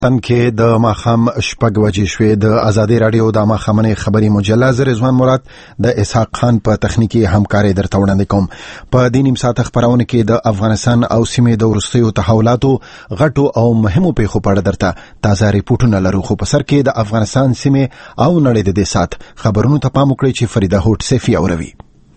تن کې د ماخام شپږ بجې شوې. د ازادي رادیو د ماخامنې خبري مجله زه رضوان مراد د اسحاق خان په تخنیکی همکاري درته وړاندې کوم. په دې نیم ساعت خبرونه کې د افغانستان او سیمې د وروستیو تحولاتو غټو او مهمو پیښو په اړه درته تازه ریپورتونه لرو. خو په سر کې د افغانستان سیمې او نړۍ د دې سات خبرونو ته پام وکړئ چې فریده هوټ سیفی اوروي.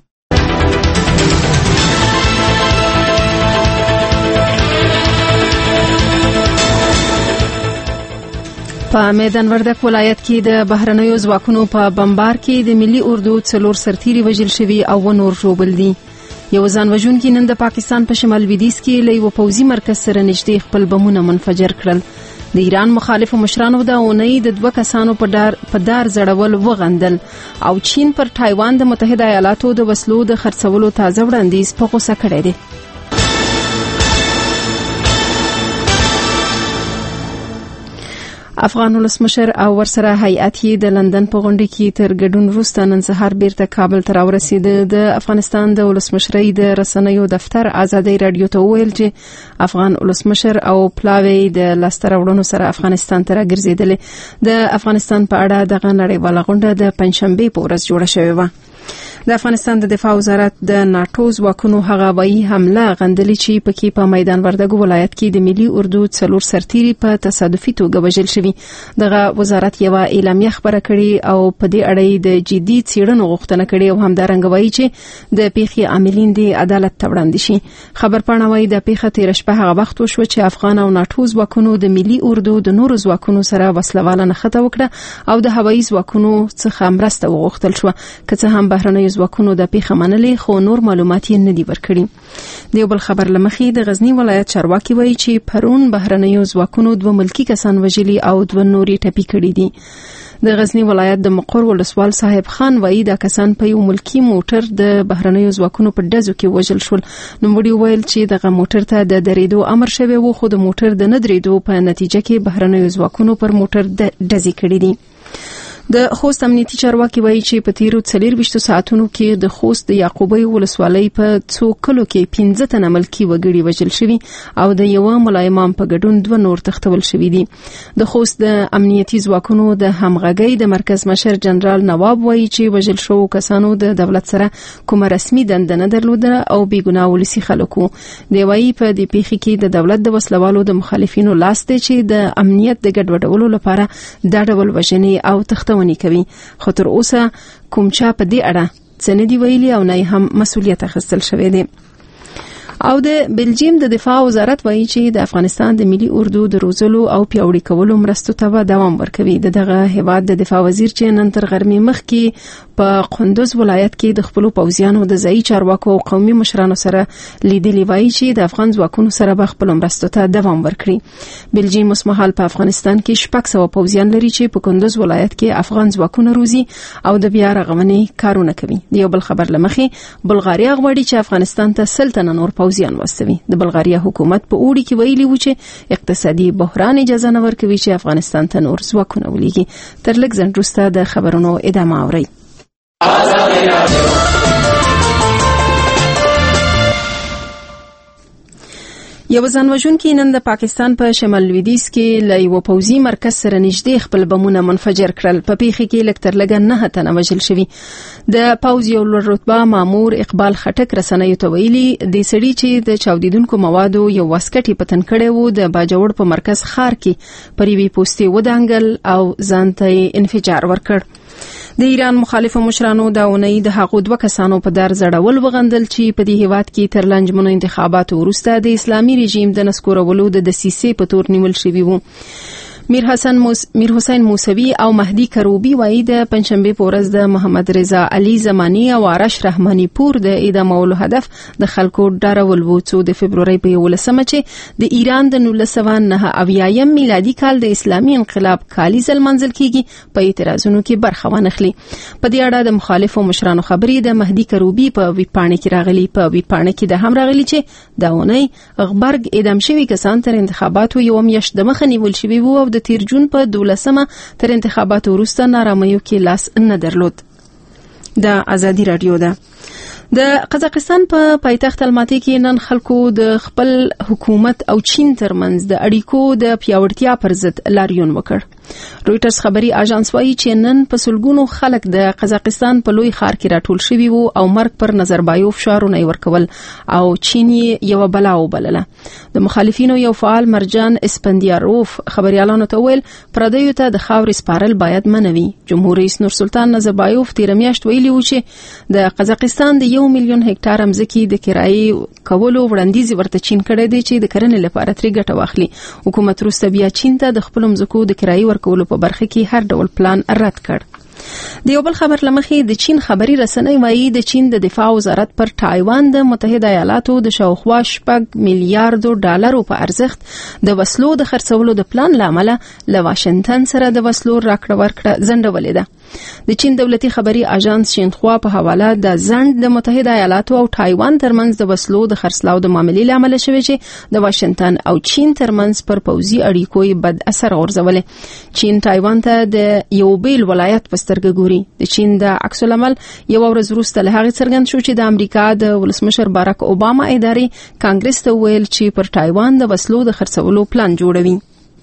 په میدان وردک ولایت کې د بهرنیو ځواکونو په بمبار کې د ملي اردو 4 سرتیري وژل شوي او نور ژوبل دي. یو ځان وژونکي نن د پاکستان په شمال لویدیځ کې له یو پوځي مرکز سره نږدې خپل بمونه منفجر کړل. د ایران مخالفو مشرانو د اونۍ د 2 کسانو په دار زړول وغندل او چین پر تایوان د متحده ایالاتو د وسلو د خرڅولو تازه وړاندیز په غوسه کړی دی. افغان ولسمشر او ورسره هیئت یې د لندن په غونډه کې تر ګډون وروسته نن سهار بیرته کابل ته راورسید. د افغانستان د ولسمشرۍ د رسنیو دفتر ازادي رادیو ته ویل چې افغان ولسمشر او پلاوی د لاستراوړنو سره افغانستان ته راګرځیدل. د افغانستان په اړه دغه نړیواله غونډه د پنځشنبه په ورځ جوړه شوې و. د افغانستان د دفاع وزارت د ناتو ځواکونو هغه وایي حمله غندلې چې پکې په میدان وردګ ولایت کې د ملي اردو 4 سرتیري په تصادفي توګه وژل شوي. دغه وزارت یو اعلامیه خبره کړې او په دې اړه د جدي څېړنو غوښتنه کړې او همدارنګه وایي چې د پیښې عاملین د عدالت ته وړاندې شي. خبرپاڼه وایي د پیښه تیر شپه هغه وخت وشو چې افغان او ناتو ځواکونو د ملي اردو د نورو ځواکونو سره وسلواله نښته وکړه او د هوایي ځواکونو څخه مرسته وغوښتل شو. که څه هم بهرنیو ځواکونو د پیښه منلې خو نور معلومات یې نه دي ورکړي. د یو بل خبر لمخې د غزنی ولایت چارواکي وایي چې پرون بهرنیو ځواکونو 2 ملکی کسان وژلي او 2 نوري ټپي کړي دي. د غزنی ولایت د مقر ولسوال صاحب خان وایي دا کسان په یو ملکی موټر د بهرنیو ځواکونو په ډزو کې وژل شول. نوموړي ویل چې دغه موټر ته د درېدو امر شوی و خو د موټر د نه درېدو په نتیجه کې بهرنیو ځواکونو پر موټر ډزې کړي دي. د خوست امنیتي چارواکي وایي چې په تیرو 24 ساعتونو کې د خوست د یعقوبی ولسوالۍ په 2 کلو کې 15 تنه ملکی وګړي وژل شوي او د یو ملای امام په ګډون 2 نور تختول شوي دي. د خوست د امنیتي ځواکونو د همغږۍ د مرکز مشر جنرال نواب وایي چې وژل شو کسانو د دولت سره کومه رسمي دنده نه درلوده او بیګناه ولسی خلکو. دی وایي په دې پیښه کې د دولت د وسلوالو د مخالفینو لاس دی چې د امنیت د ګډوډولو لپاره دا ډول وژنې او تختونې کوي. خو تر اوسه کوم چا په دې اړه څه نه دی ویلي او نه هم مسؤلیت اخیستل شوی دی. او د بلجیم د دفاع وزارت وایي چې د افغانستان د ملي اردو د روزلو او پیاوړي کولو مرستو ته دوام ورکوي. دغه هیواد د دفاع وزیر چې نن تر غرمې مخکې په قندوز ولایت کې د خپل پوځیانو د ځای چارواکو او قومي مشرانو سره لیدلې وایي چې د افغان ځواکونو سره به خپل مرستو ته دوام ورکړي. بلجیم اوسمهال په افغانستان کې 600 پوځیان لري چې په قندوز ولایت کې افغان ځواکونه روزي او د بیا رغونې کارونه کوي. یو بل خبر لمخې بلغاریا غواړي چې افغانستان ته 100 تنه نور پوځیان واستوي. د بلغاریا حکومت په اوړي کې ویلي و چې اقتصادي بحران اجازه نه ورکوي چې افغانستان ته نور ځواکونه ولېږي. تر لږ ځنډ وروسته د خبرونو ادامه اورئ. یو ځان وژونکي نن د پاکستان په شمال لویدیځ کې له یو پوځي مرکز سره نږدې خپل بمونه منفجر کړل. په پیښه کې لږ تر لږه 9 تنه وژل شوي. د پوځ یو لوړ رتبه مامور اقبال خټک رسنیو ته ویلي د سړي چې د چاودیدونکو موادو یو واسکټ په تن کړی و د باجوړ په مرکز خار کې پر یوې پوستې ودانګل او ځان ته انفجار ورکړ. د ایران مخالفو مشرانو د اونۍ د هغو 2 کسانو په دار زړول وغندل چې په دې هیواد کې تر لنجمنو انتخاباتو وروسته د اسلامي رژیم د نسکورولو د دسیسې په تور نیول شوي وو. میر حسین موسوی او مهدی کروبی وایي د پنځشنبه په ورځ د محمد رضا علي زمانی او عرش رحماني پور د اعدامولو هدف د خلکو ډارول وو. څو د فبرورۍ په 11مه چې د ایران د 1909 میلادي کال د اسلامي انقلاب کالیز المنزل کېږي په اعتراضونو کې برخه وانخلي. په دې اړه د مخالفو مشرانو خبرې د مهدی کروبی په ویبپاڼه کې راغلي. په ویبپاڼه کې د هم راغلي چې د اونۍ غبرګ اعدام شوي کسان تر انتخاباتو یو میاشت د مخه نیول شوي وو او د تیر جون په 12مه تر انتخاباتو وروسته نارامیو کې لاس نه درلود. د ازادي رادیو ده. د قزاقستان په پایتخت الماتي کې نن خلکو د خپل حکومت او چین ترمنځ د اړیکو د پیاوړتیا پر ضد لاریون وکړ. رويټرز خبري اژانس وایي چې نن په سلګونو خلک د قزاقستان په لوی ښار کې راټول شوي وو او مرګ پر نظربایوف شعارونه ورکول او چین یو بلا وبلله. د مخالفینو یو فعال مرجان اسپندیاروف خبريالانو ته ویل پردیو ته د خاورې سپارل باید منوي. جمهور رئیس نورسلطان نظربایوف تیر میاشت ویلي و چې د قزاقستان د 1 میلیون هکټار ځمکې د کرایي کولو وړاندیز ورته چین کړی دی چې د کرنې لپاره ترې ګټه واخلي. حکومت وروسته بیا چین ته د خپل ځمکو د کرایي ورکولو په برخه کې هر ډول پلان رد کړ. د یو بل خبر لمخې د چین خبري رسنۍ وایي د چین د دفاع وزارت پر تایوان د متحده ایالاتو د شاوخوا 6 میلیارډ ډالرو په ارزښت د وسلو د خرڅولو د پلان لامل له واشنگټن سره د وسلو راکړه ورکړه ځنډولې ده. د چین دولتي خبري اژانس شینخوا په حواله د ځند د متحده ایالاتو او تایوان ترمنځ د وسلو د خرڅلاو د معاملې لامل شوی چې د واشنگټن او چین ترمنځ پر پوځي اړیکو بد اثر غورځولې. چین تایوان ته د یو بیل ولایت پسترګ ګوري. د چین د عکس العمل یو ورځ وروسته له هغه څرګند شو چې د امریکا د ولسمشر باراک اوباما ادارې کانګرس ته ویل چې پر تایوان د وسلو د خرڅولو پلان جوړوي.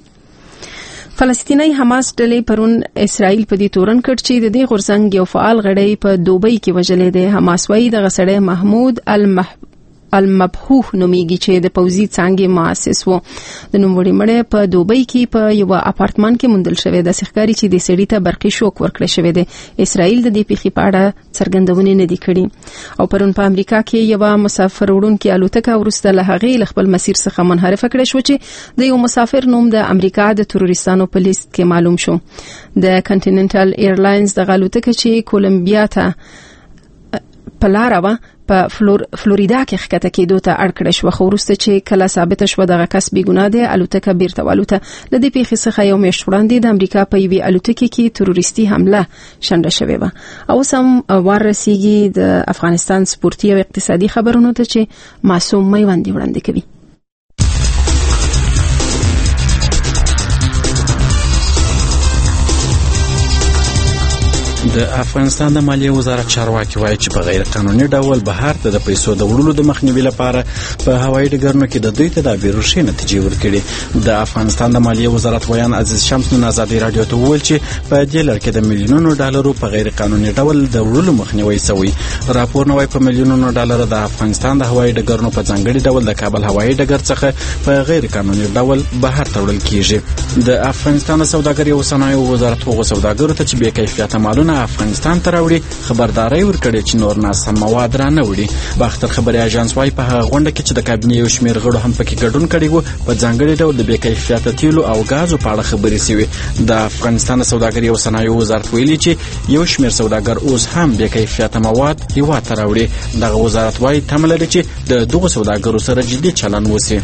فلسطینی حماس ډلې پرون اسرائیل په دې تورن کړ چې د دې غورځنګ یو فعال غړی په دوبۍ کې وژلې ده. حماس وايي د غسړې محمود المبحوح نومیږي چې د پوځي څانګې مؤسس وو. د نوموړي مړی په دوبۍ کې په یو اپارتمان کې موندل شوی د ښکاری چې د سړي ته برقي شوک ورکړل شوی دی. اسرائیل د دې پیښې په اړه څرګندونې نه دي کړې. او پرون په امریکا کې یو مسافر وړونکي الوتکه ورسته له هغې له خپل مسیر څخه منحرف کړې شو چې د یو مسافر نوم د امریکا د تروریستانو په لیست کې معلوم شو. د کنټیننټل ایرلاینز د الوتکه چې کولمبیا ته په لار و په فلوریدا کې ښکته کېدو ته اړ کړی شو. خو وروسته چې کله ثابته شوه دغه کس بې ګناه دی الوتکه بیرته والوته. له دې پیښې څخه یو میاشت وړاندې د امریکا په یوې الوتکې کې تروریستي حمله شنډه شوې وه. او اوس هم ورسیږي د افغانستان سپورتي او اقتصادي خبرونو ته چې معصوم میوندي وړاندې کوي. د افغانستان د مالیې وزارت چارواکي وایي چې په غیر قانوني ډول بهر ته د پیسو د وړلو د مخنیوي لپاره په هوایي ډګرونو کې د دوی تدابیرو ښې نتیجې ورکړي. د افغانستان د مالیې وزارت ویان عزیز شمس نن ازادي رادیو ته وویل چې په دې لړ کې د میلیونونو ډالرو په غیر قانوني ډول د وړلو مخنیوي شوی. راپور نوای په میلیونونو ډالر د افغانستان د هوایي ډګرونو په ځانګړي ډول د کابل هوایي ډګر څخه په غیر قانوني ډول بهر ته وړل کیږي. د افغانستان سوداګرۍ او صنایع وزارت هغو سوداګرو ته چې بې کیفیته مالونه افغانستان ته راوړي خبرداري ورکړي چې نور ناسم مواد را نه وړي. باختر خبري اژانس وايي په هغه غونډه کې چې د کابینې یو شمېر غړو هم پکې ګډون کړی وو په ځانګړي ډول د بې کیفیته تیلو او غازو په اړه خبرې شوې. د افغانستان سوداګرۍ او صنایع وزارت ویلي چې یو شمېر سوداګر اوس هم بې کیفیته مواد هیواد ته راوړي. دغه وزارت وايي تمه لري چې د دغو سوداګرو سره جدي چلند وشي.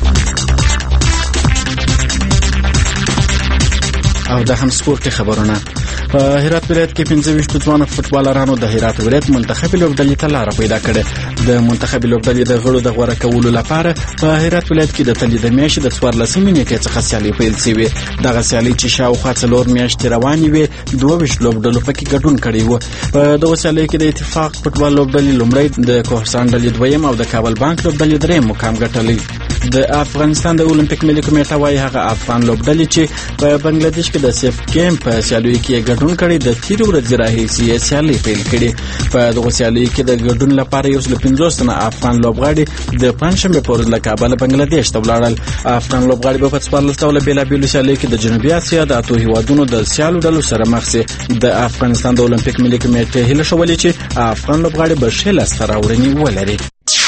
او د هم سپورت خبرونه. په هرات ولایت کې 25 ځوان فوټبالرانو د هرات ولایت منتخب لوبډلې ته لار پیدا کړې. د منتخب لوبډلې د غړو د غوړه کولو لپاره په هرات ولایت کې د تلې د میاشتې د 14 نیټې څخه سیالي پیل شوې. دغه سیالي چې شاوخوا 4 میاشتې روانې وې 22 لوبډلو پکې ګډون کړی و. په دغه سیالي کې د اتفاق فوټبال لوبډلې لومړی، د کوهستان ډلې دویم او د کابل بانک لوبډلې دریم مقام ګټلی. د افغانستان د اولمپیک ملي کمیټه وايي هغه افغان لوبډلې چې په بنگلاديش کې د سیف گیم په سیالیو کې ګډون کړي د تیر ورځې راهیسې سیالي پیل کړي. په دغه سیالیو کې د ګډون لپاره 150 تنه افغان لوبغاړي د پنځشنبه په ورځ له کابل بنگلاديش ته ولاړل. افغان لوبغاړي په 14 ډول بیلابیلو سیالیو کې د جنوبي اسیا د اتو هیوادونو د سیالو ډلو سره مخ شي. د افغانستان د اولمپیک ملي کمیټې هیله شولې چې افغان لوبغاړي به ښه لاسته راوړنې ولري.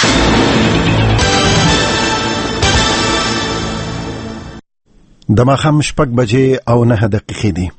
د ماښام 6 بجې او 9 دقیقې دي.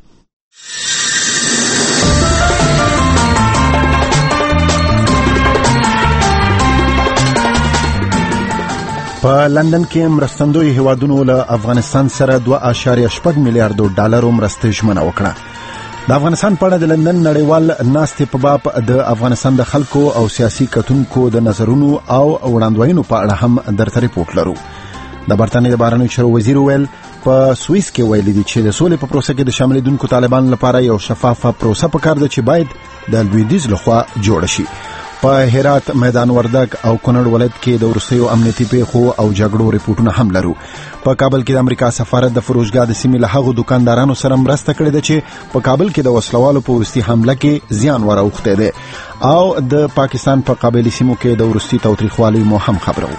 په لندن کې مرستندوی هیوادونو له افغانستان سره 2.8 میلیارډ ډالر مرسته ژمنه وکړه. د افغانستان په اړه د لندن نړیوال ناستې په باب د افغانستان د خلکو او سیاسي کتونکو د نظرونو او وړاندوینو په اړه هم درته ریپورت لرو. د برتانیې د بهرنیو چارو وزیر ویل په سوئیس کې ویل دي چې د سولې په پروسه کې د شاملېدونکو طالبان لپاره یو شفافه پروسه پکار ده چې باید د لویدیځ لخوا جوړ شي. په هرات میدان وردګ او کونړ ولایت کې د وروستیو امنیتي پیښو او جګړو ریپورتونه هم لرو. په کابل کې د امریکا سفارت د فروشګاه د سیمې له هغو دکاندارانو سره مرسته کړې ده چې په کابل کې د وسلوالو په وروستي حمله کې زیان وراوښتی دی او د پاکستان په قبایلي سیمو کې د وروستي تاوتریخوالي مو هم خبرو.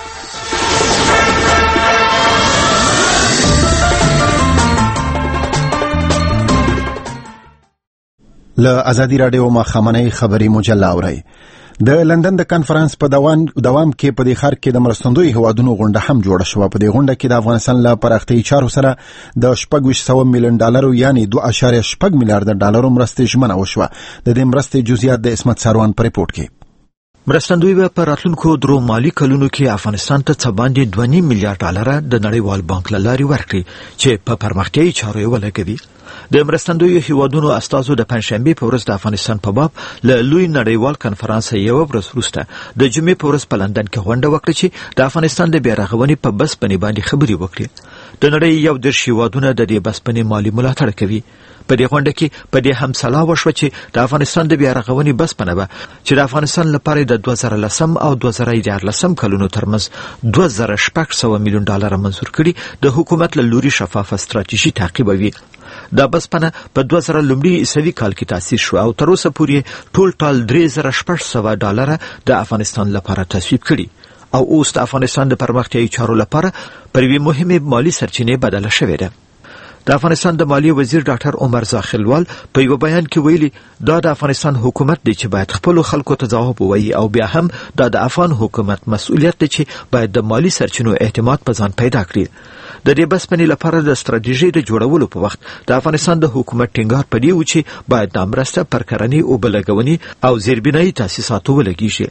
له ازادي رادیو ماخامنۍ خبري مجله اوري. د لندن د کانفرنس په دوام کې په دې ښار کې د مرستندوی هوادونو غونډه هم جوړه شوه. په دې غونډه کې د افغانستان له پراختیایي چارو سره د $600 میلیون یعنی 2.8 میلیارډ ډالر مرستې ژمنه وشوه. د دې مرستې جزئیات د اسمت ساروان په ریپورت کې. مرستندوی به په راتلونکو 3 مالي کلونو کې افغانستان ته څه باندې 2.5 میلیارډ ډالر د نړیوال بانک له لارې ورکړي چې په پرمختیایي چارو یې ولګوي. د مرستندوی هیوادونو استازو د پنځشنبه په ورځ د افغانستان په باب له لوی نړیوال کانفرنس یو ورځ وروسته د جمعې په ورځ په لندن کې غونډه وکړه چې د افغانستان د بیارغونې په بسپنې باندې خبرې وکړي. د نړۍ یو د هیوادونو د دې بسپنې مالی ملاتړ کوي. په دې غونډه کې په دې هم سلا وشو چې د افغانستان د بیارغونې بسپنه به چې د افغانستان لپاره د 2010 او 2014 کلونو ترمنځ 2600 میلیون ډالر منظور کړي د حکومت له لوري شفافه ستراتیژي تعقیبوي. دا بسپنه په 2000 لومړي عیسوي کال کې تاسیس شو او تر اوسه پورې ټول $3600 ډالر د افغانستان لپاره تصویب کړي او اوس د افغانستان د پرمختیایي چارو لپاره پر یوې مهمه مالی سرچینې بدله شوې ده. د افغانستان د مالی وزیر ډاکټر عمر زاخیلوال په یو بیان کې ویلي دا د افغانستان حکومت دی چې باید خپل خلکو ته ځواب ووایي او بیا هم دا د افغان حکومت مسؤلیت دی چې باید د مالی سرچینو اعتماد په ځان پیدا کړي. د دې بسپنې لپاره د ستراتیژي د جوړولو په وخت د افغانستان د حکومت ټینګار پدې و چې باید د مرسته پر کرنې او بلګونی او زیربنایي تاسیساتو ولګیږي.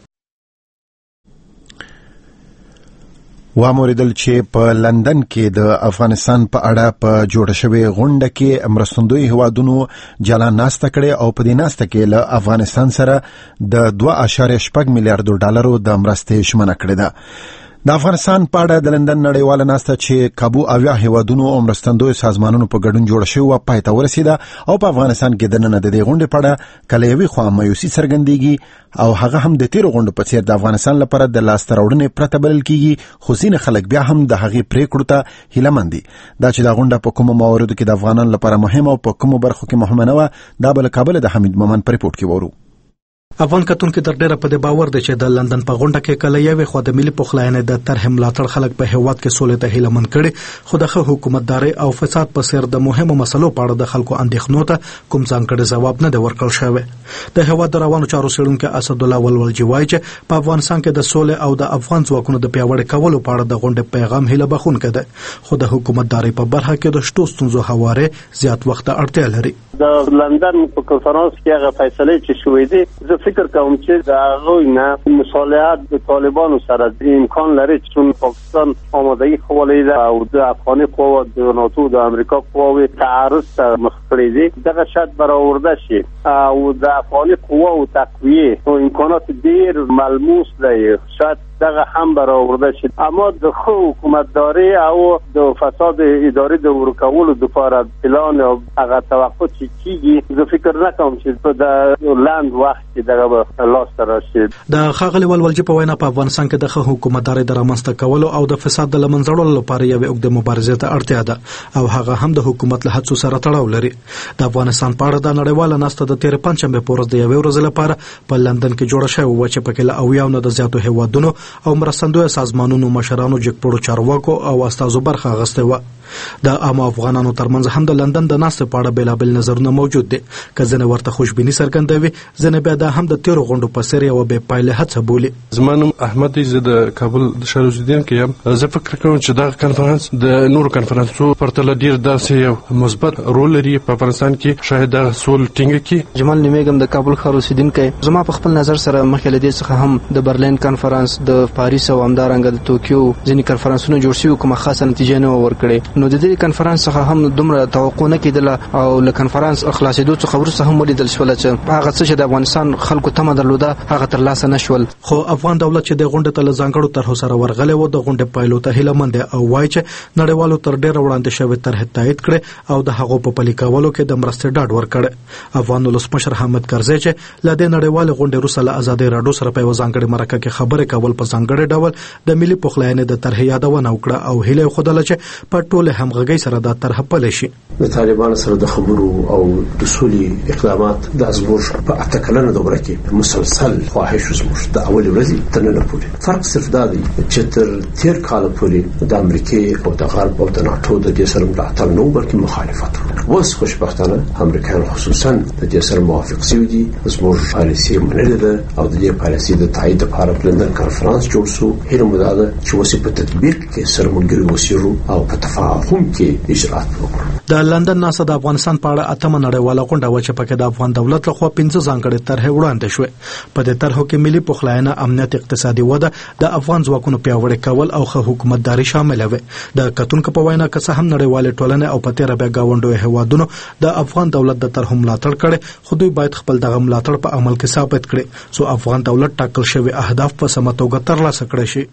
واموریدل چې په لندن کې د افغانستان په اړه په جوړه شوې غونډه کې مرستندوی هوادونو جلا ناسته کړې او په دې ناسته کې له افغانستان سره د 2.8 میلیارډ ډالرو د مرستې ژمنه کړې ده. د افغانستان په اړه د لندن نړیواله ناسته چې کابو اویا هیوادونو او مرستندوی سازمانونو په ګډون جوړه شوې وه پای ته ورسېده او په افغانستان کې دننه د دې غونډې په اړه کله یوې خوا مایوسي څرګندېږي او هغه هم د تیرو غونډو په څیر د افغانستان لپاره د لاسته راوړنې پرته بلل کېږي، خو ځینې خلک بیا هم د هغې پریکړو ته هیله مند دي. دا چې دا غونډه په کومو مواردو کې د افغانانو لپاره مهمه او په کومو برخو کې مهمه نه وه، دا به له کابله د حمید مومن په ریپورټ کې وورو. افغان کتونکو تر ډیره په دې باور دی چې د لندن په غونډه کې کله یوې خوا د ملي پخلاینې د طرح ملاتړ خلک په هیواد کې سولې ته هیله مند کړي، خو د حکومتداري او فساد په سر د مهمو مسلو په اړه د خلکو اندېښنو ته کوم ځانګړی ځواب نه دی ورکړل شوی. د هیواد د روانو چارو څېړونکي اسد الله ولولجي وایي چې په افغانستان کې د سولې او د افغان ځواکونو د پیاوړي کولو په اړه د غونډې پیغام هیله بخښونکی دی، خو د حکومتداري په برخه کې د شتو ستونزو هوارې زیات وخت ته اړتیا لري. د لندن په کنفرانس کې هغه فیصله چې شوې دي، زه فکر کوم چې د هغوی نه مصالحت د طالبانو سره امکان لري چې پاکستان آمادگی خوالی ده او د افغاني قوا د ناتو د امریکا قواوی تعرض ته مخ کړی دي، دغه شاید برآورده شي او د افغاني قوا او تقویه او امکانات ډیر ملموس دی، شاید دغه هم برآورده شي. اما د حکومتداري او د فساد اداري د ورکولو لپاره پلان او هغه توقع کیږي، زه فکر نه کوم چې په د لاند وخت کې دغه لاس ته راشي. د خاغلی ولولجي په وینا په افغانستان کې د حکومتداري د رامنځته کولو او د فساد د لمنځړلو لپاره یوه اوږده مبارزه ته اړتیا ده او هغه هم د حکومت له هڅو سره تړاو لري. د افغانستان په اړه د نړیواله ناسته د تیر پنځشنبه په ورځ د یوې ورځې لپاره په لندن کې جوړه شوې وه چې پکې له 90 نه د زیاتو هیوادونو او مرستندوی سازمانونو مشرانو، جګپړو چارواکو او استازو برخه اخیستې وه. د عام افغانانو ترمنځ هم د لندن د ناستې په اړه بیلابل نظرونه موجود دي، که ځینې ورته خوشبیني څرګندوي، ځینې بیا دا هم د تیرو غونډو په څیر یوه بې پایلې هڅه بولي. زما نوم احمد دی، زه د کابل د ښار اوسېدونکی یم. زه فکر کوم چې دغه کنفرانس د نورو کنفرانسو پرتله ډېر داسې یو مثبت رول لري په افغانستان کې، شاید دغه سول ټینګه کړي. جمال نومیږم، د کابل ښار اوسېدونکی. زما په خپل نظر سره مخکې له دې څخه هم د برلین کنفرانس، د پاریس او همدارنګه د توکیو ځینې کنفرانسونه جوړ شوي، کومه خاصه نتیجه نه وه ورکړې. نو د دې کانفرنس څخه هم دومره توقع نه کېدله او له کانفرنس خلاصېدو څخه وروسته هم ولیدل شول چې هغه څه چې د افغانستان خلکو تمه درلوده هغه ترلاسه نشول. خو افغان دولت چې د غونډې ته له ځانګړو طرحو سره ورغلی و د غونډې پایلو ته هیله مند او وایي چې نړیوالو تر ډیره وړاندې شوې طرحې تایید کړې او د هغو په پلي کولو کې د مرستې ډاډ ورکړ. افغان ولسمشر حامد کرزی چې له دې نړیوالې غونډې وروسته له ازادۍ راډیو سره په یوه ځانګړې مرکه کې خبرې کول په ځانګړي ډول د ملي پخلاینې د طرحې یادونه وکړه او هیله یې ښودله چې په ټولې همغږۍ سره دا طرحه پلی شي. د طالبانو سره د خبرو او د سولې اقدامات د زموږ په 8 کلنه دوره کې مسلسل خواهش زموږ د اول ورځې تر نن پورې. فرق صرف دا دی چې تر تیر کال پورې د امریکای او د غرب او د ناتو د دې سره ملاتړ نه بلکې مخالفت وکړ. اوس خوشبختانه امریکایان خصوصا د دې سره موافق شوي دي. زموږ پالیسي منلې ده او د دې پالیسي د تایید لپاره په لندن کانفرنس جوړ شو. هیله مو ده چې اوس په تطبیق کې سره ملګري وسیرو او په تفاهم کې اجرات وکړو. د لندن ناسا د افغانستان په اړه اتمه نړیواله غونډه و چې پکې د افغان دولت لخوا 15 ځانګړي طرحې وړاندې شوې. په دې طرحو کې ملي پخلاینه، امنیت، اقتصادي وده، د افغان ځواکونو پیاوړی کول او ښه حکومتداري شامل وي. د کتونکو په وینا که څه هم نړیوالې ټولنې او په تیره بیا ګاونډیو هیوادونو د افغان دولت د طرحو ملاتړ کړي، خو دوی باید خپل دغه ملاتړ په عمل کې ثابت کړي څو افغان دولت ټاکل شوي اهداف په سمه توګه ترلاسه کړي شي.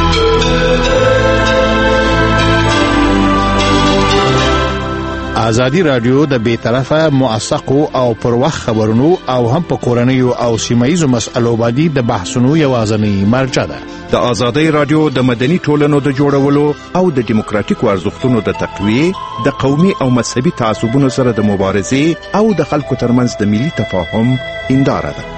ازادي رادیو د بیطرفه موثقو او پر وخت خبرونو او هم په کورنیو او سیمایي مسایلو باندې د بحثونو یوازینی مرجع ده. د ازادي رادیو د مدني ټولنو د جوړولو او د دیموکراتیکو ارزښتونو د تقویه، د قومي او مذهبي تعصبونو سره د مبارزې او د خلکو ترمنځ د ملي تفاهم هنداره ده.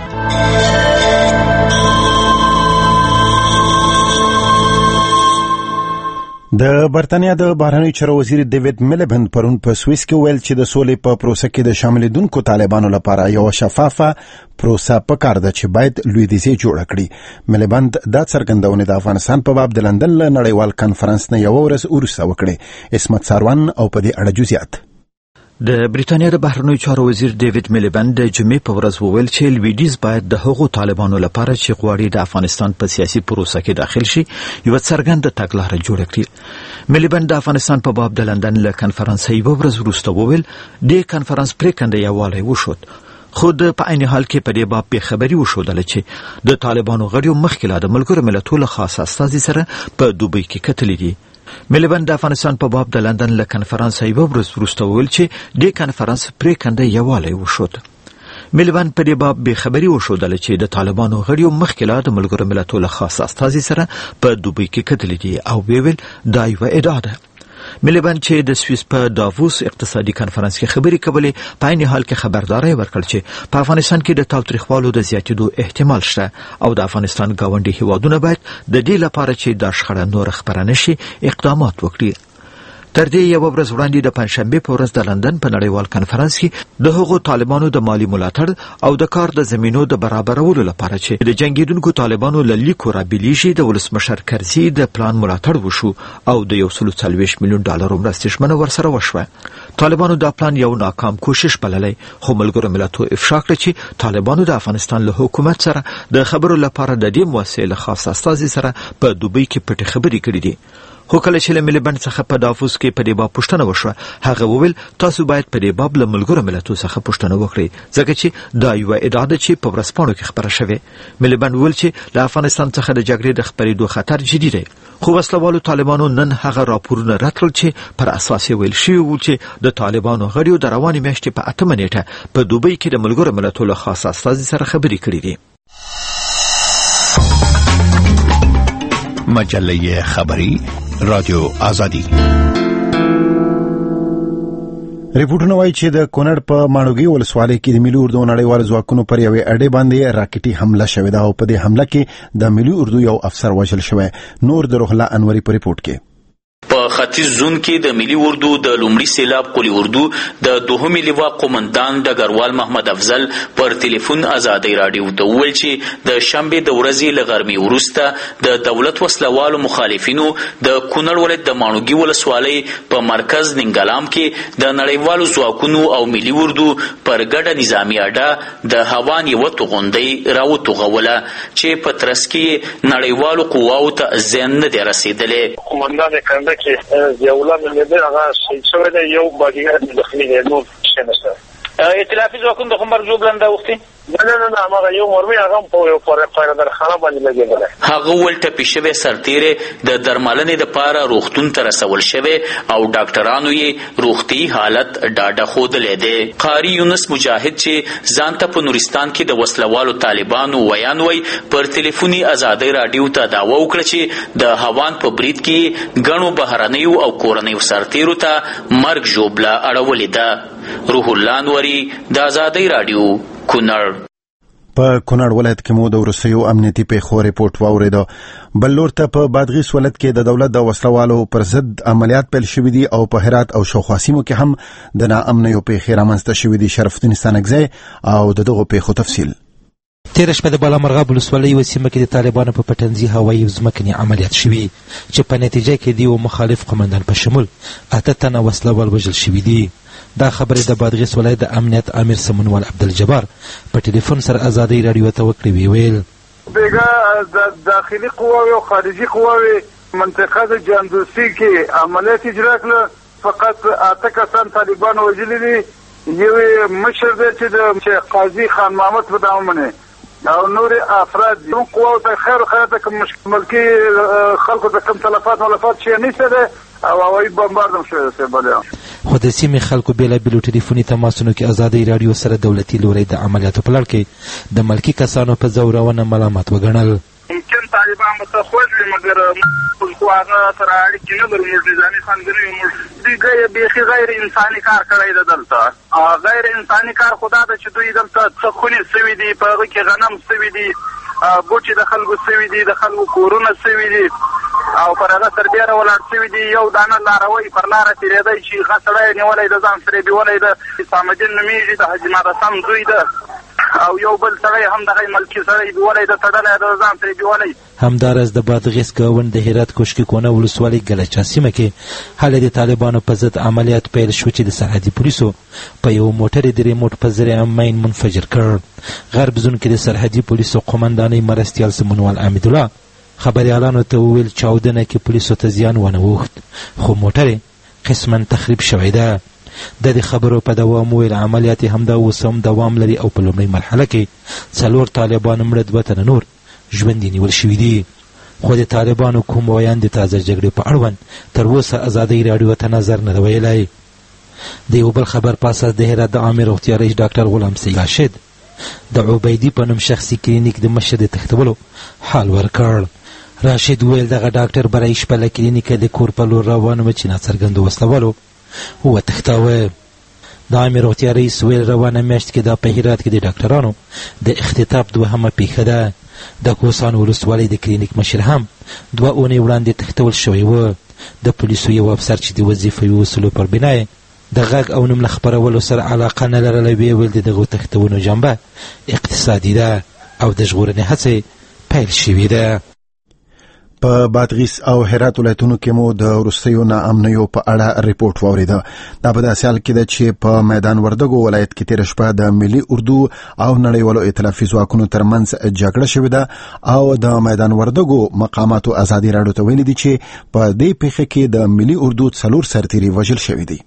د برتانیا د بهرنی چارو وزیر ډیوډ میلیبند پرون په سویس کې ویل چې د سولې په پروسه کې د شاملېدونکو طالبانو لپاره یو شفافه پروسه پکار ده چې باید لویدیځي جوړ کړي. میلیبند دا څرګندونه د افغانستان په باب د لندن له نړیوال کانفرنس نه یو ورځ وروسته وکړه. اسمت ساروان او په دې اړه جزئیات. د بریتانیا د بهرنیو چارو وزیر ډیوډ میلیبند د جمعې په ورځ وویل چې لویدیځ باید د هغو طالبانو لپاره چې غواړي د افغانستان په سیاسي پروسه کې داخل شي یو څرګنده تګلاره جوړه کړي. میلیبند د افغانستان په باب د لندن له کانفرنس یو ورځ وروسته وویل د کانفرنس پریکنده یووالی وشود، خو په عین حال کې په دې باب به خبري وشودل چې د طالبانو غړیو مخکې له ملګرو ملتونو خاص استازي سره په دوبۍ کې کتلې دي. میلیبند د افغانستان په باب د لندن له کانفرنس یو ورځ وروسته وویل چې د کانفرنس پریکنده یووالی وشود. میلیبند په دې باب به خبري وشودل چې د طالبانو غړیو مخکې له ملګرو ملتونو خاص استازي سره په دوبۍ کې کتلې دي او ویل دا یو ادعا ده. میلیبند چې د سویس په داووس اقتصادي کانفرنس کې خبرې کولې، په عین حال کې خبرداري ورکړه چې په افغانستان کې د تاوتریخوالو د زیاتېدو احتمال شته او د افغانستان ګاونډي هیوادونه باید د دې لپاره چې دا شخړه نور خپره نشي اقدامات وکړي. تر دې یو ورځ وړاندې د پنځشنبه په ورځ د لندن په نړیوال کانفرنس کې د هغو طالبانو د مالی ملاتړ او د کار د زمینو د برابرولو لپاره چې د جنگیدونکو طالبانو له لیکو رابلیږي د ولسمشر کرزي د پلان ملاتړ وشو او د 140 میلیون ډالر مرستې ژمنه ورسره وشوه. طالبانو دا پلان یو ناکام کوشش بللی، خو ملګرو ملتونو افشا کړ چې طالبانو د افغانستان له حکومت سره د خبرو لپاره د دې موسسې خاص استازي سره په دوبۍ کې پټې خبرې کړې دي. خو کله چې له میلیبند څخه په داووس کې په دې باب پوښتنه وشوه، هغه وویل تاسو باید په دې باب له ملګرو ملتونو څخه پوښتنه وکړئ ځکه چې دا یو ادعا ده چې په ورځپاڼو کې خبره شوې. میلیبند وویل چې له افغانستان څخه د جګړې د خپرېدو خطر جدي دی، خو وسلوالو طالبانو نن هغه راپورونه راتلل چې پر اساس یې ویل شوي وو چې د طالبانو غړیو د روانې میاشتې په 8 نیټه په دوبۍ کې د ملګرو ملتونو خاص استازي سره خبرې کړې دي. مجله خبری رادیو آزادی. ریپورټونه وايي چې د کونړ په ماڼوګي ولسوالۍ کې د ملي اردو نړیوال ځواکونو پر یوې اډې باندې راکټي حمله شوې ده او په دې حمله کې د ملي اردو یو افسر وژل شوی. نور د روح الله انوري په ریپورت کې. په ختیځ زون کې د ملي اردو د لومړي سیلاب قلی اردو د دوهمې لواء قومندان ډګروال محمد افضل پر ټلیفون ازادۍ راډیو ته وویل چې د شنبې د ورځې له غرمې وروسته د دولت وسلوالو مخالفینو د کونړ ولایت د ماڼوګي ولسوالۍ په مرکز ننګلام کې د نړیوالو ځواکونو او ملي اردو پر ګډه نظامي اډه د هوان یوه توغندۍ راوتوغوله چې په ترڅ کې نړیوالو قواو ته زیان نه دی رسېدلی. قومندان کنده کې یو لمن دې هغه شوی دی یو باډیګارد داخلي دی نو څه نشته ائتلافي ځواکونو د خمر جوړ لنده وختي نه هغه یو مرمي هغه په یو پایدارخانه باندې لګېدل هغه ول ټپي شوی سرتیره د درملنې لپاره روغتون ته رسول شوی او ډاکټرانو یې روغتي حالت ډاډه خودلې ده. قاری یونس مجاهد چې ځانته په نورستان کې د وسلوالو طالبانو ویانوي پر ټلیفوني ازادي رادیو ته داوا وکړه چې د هوان په برید کې غنو بهرنیو او کورنیو سرتیرو ته مرګ جوړه اړولې ده. روح الله انوري د ازادي رادیو کونړ. په کونړ ولایت کې مو د وروستیو امنیتي پیښو ریپورت واورېده. بل لور ته په بادغیس ولایت کې د دولت د وسلوالو پر ضد عملیات پیل شوي دي او په هرات او شاوخوا سیمو کې هم د ناامنیو پیښې رامنځته شوي دي. شرفالدین ستانکزی او دغو پیښو تفصیل. تیر شپه د بالامرغاب ولسوالۍ یوه سیمه کې د طالبانو په پټنځي هوایي ځمکني عملیات شوي چې په نتیجه کې د یو مخالف قمندان په شمول 8 تنه وسلوال وژل شوي دي. دا خبرې د بادغیس ولایت د امنیت امیر سمونوال عبدالجبار په ټلیفون سره ازادي رادیو ته وکړې ویل بیګا د داخلي قواوې او خارجي قواوې منطقه د جاندوسي کې عملیات اجرا کړل. فقط 8 کسان طالبان وژلي دي. یو مشر دی چې د قاضي خان محمد په نامه منې او نور افراد دي. نو قواو ته خیر خیرته کوم ملکي خلکو ته کوم تلفات شي نشته ده او هوایي بمباردم شوی دی. بله خو د سیمې خلکو بېلابېلو ټلیفوني تماسونو کې ازادي رادیو سره دولتي لوري د عملیاتو په لړ کې د ملکي کسانو په زورونه ملامت وګڼل. ممکن طالبان به ته خوږ وي مګر خو هغه سره اړیکې نه لرو. موږ نظامي خانګري موږ بیخي غیر انساني کار کړی ده دلته. غیر انساني کار خو دا ده چې دوی دلته څه خونې سوي دي، په هغه کې غنم سوي دي، بوټي د خلکو سوي دي، د خلکو کورونه سوي دي او پر هغه سربیره ولاړ سوي دي. یو دانه لاروی پر لاره تېرېدی چې ښه سړی نیولی د ځان سره بیولی ده، حسامالدین نومېږي، د حاجي مارسم زوی ده او یو بل سړی هم دغه ملکي سړی بیولی ده، تړلی د ځان سره بیولی. همداراز د بادغیس ګاونډ د هرات کوشکي کونه ولسوالۍ ګلچا سیمه کې هله د طالبانو په ضد عملیات پیل شو چې د سرحدي پولیسو په یو موټر د ریموټ په ذریعه مین منفجر کړ. غرب زون کې د سرحدي پولیسو قمندانۍ مرستیال سمونوال امیدالله خبریالانو ته وویل چاودنه کې پولیسو ته زیان ونه وخت خو موټر قسما تخریب شوی ده. د دې خبرو په دوام ویل عملیات همدا اوس هم دوام لري او په لومړۍ مرحله کې 4 طالبان مړه 2 تنه نور ژوندي نیول شوي دي. خو د طالبانو کوم ویان د تازه جګړې په اړوند تر اوسه ازادي رادیو ته نظر نه دی ویلی. د یو بل خبر په اساس د هرات د عامې روغتیا رئیس ډاکټر غلام سید راشد د عبیدي په نوم شخصي کلینیک د مشر د تښتولو حال ورکړ. راشد ویل دغه ډاکټر برای شپه له کلینیکه د کور په لور روان و چې ناڅرګندو وسلوالو وتښتاوه. د عامې روغتیا رئیس ویل روانه میاشت کې دا په هرات کې د ډاکټرانو د اختطاف 2مه پیښه ده. د کوهستان ولسوالۍ د کلینیک مشر هم 2 اونۍ وړاندې تښتول شوی و. د پولیسو یو افسر چې د وظیفوي اصولو پر بنا د غږ او نوم له خپرولو سره علاقه نه لرله ویل د دغو تښتونو جنبه اقتصادي ده او د ژغورنې هڅې پیل شوي ده. په بادغیس او هرات ولایتونو کې مو د وروستیو ناامنیو په اړه ریپورت واورېده. دا په داسې حال کې ده چې په میدان وردګو ولایت کې تېره شپه د ملي اردو او نړیوالو ائتلافي ځواکونو ترمنځ جګړه شوې ده او د میدان وردګو مقاماتو ازادي رادیو ته ویلي دي چې په دې پیښه کې د ملي اردو 4 سرتیري وژل شوي دي.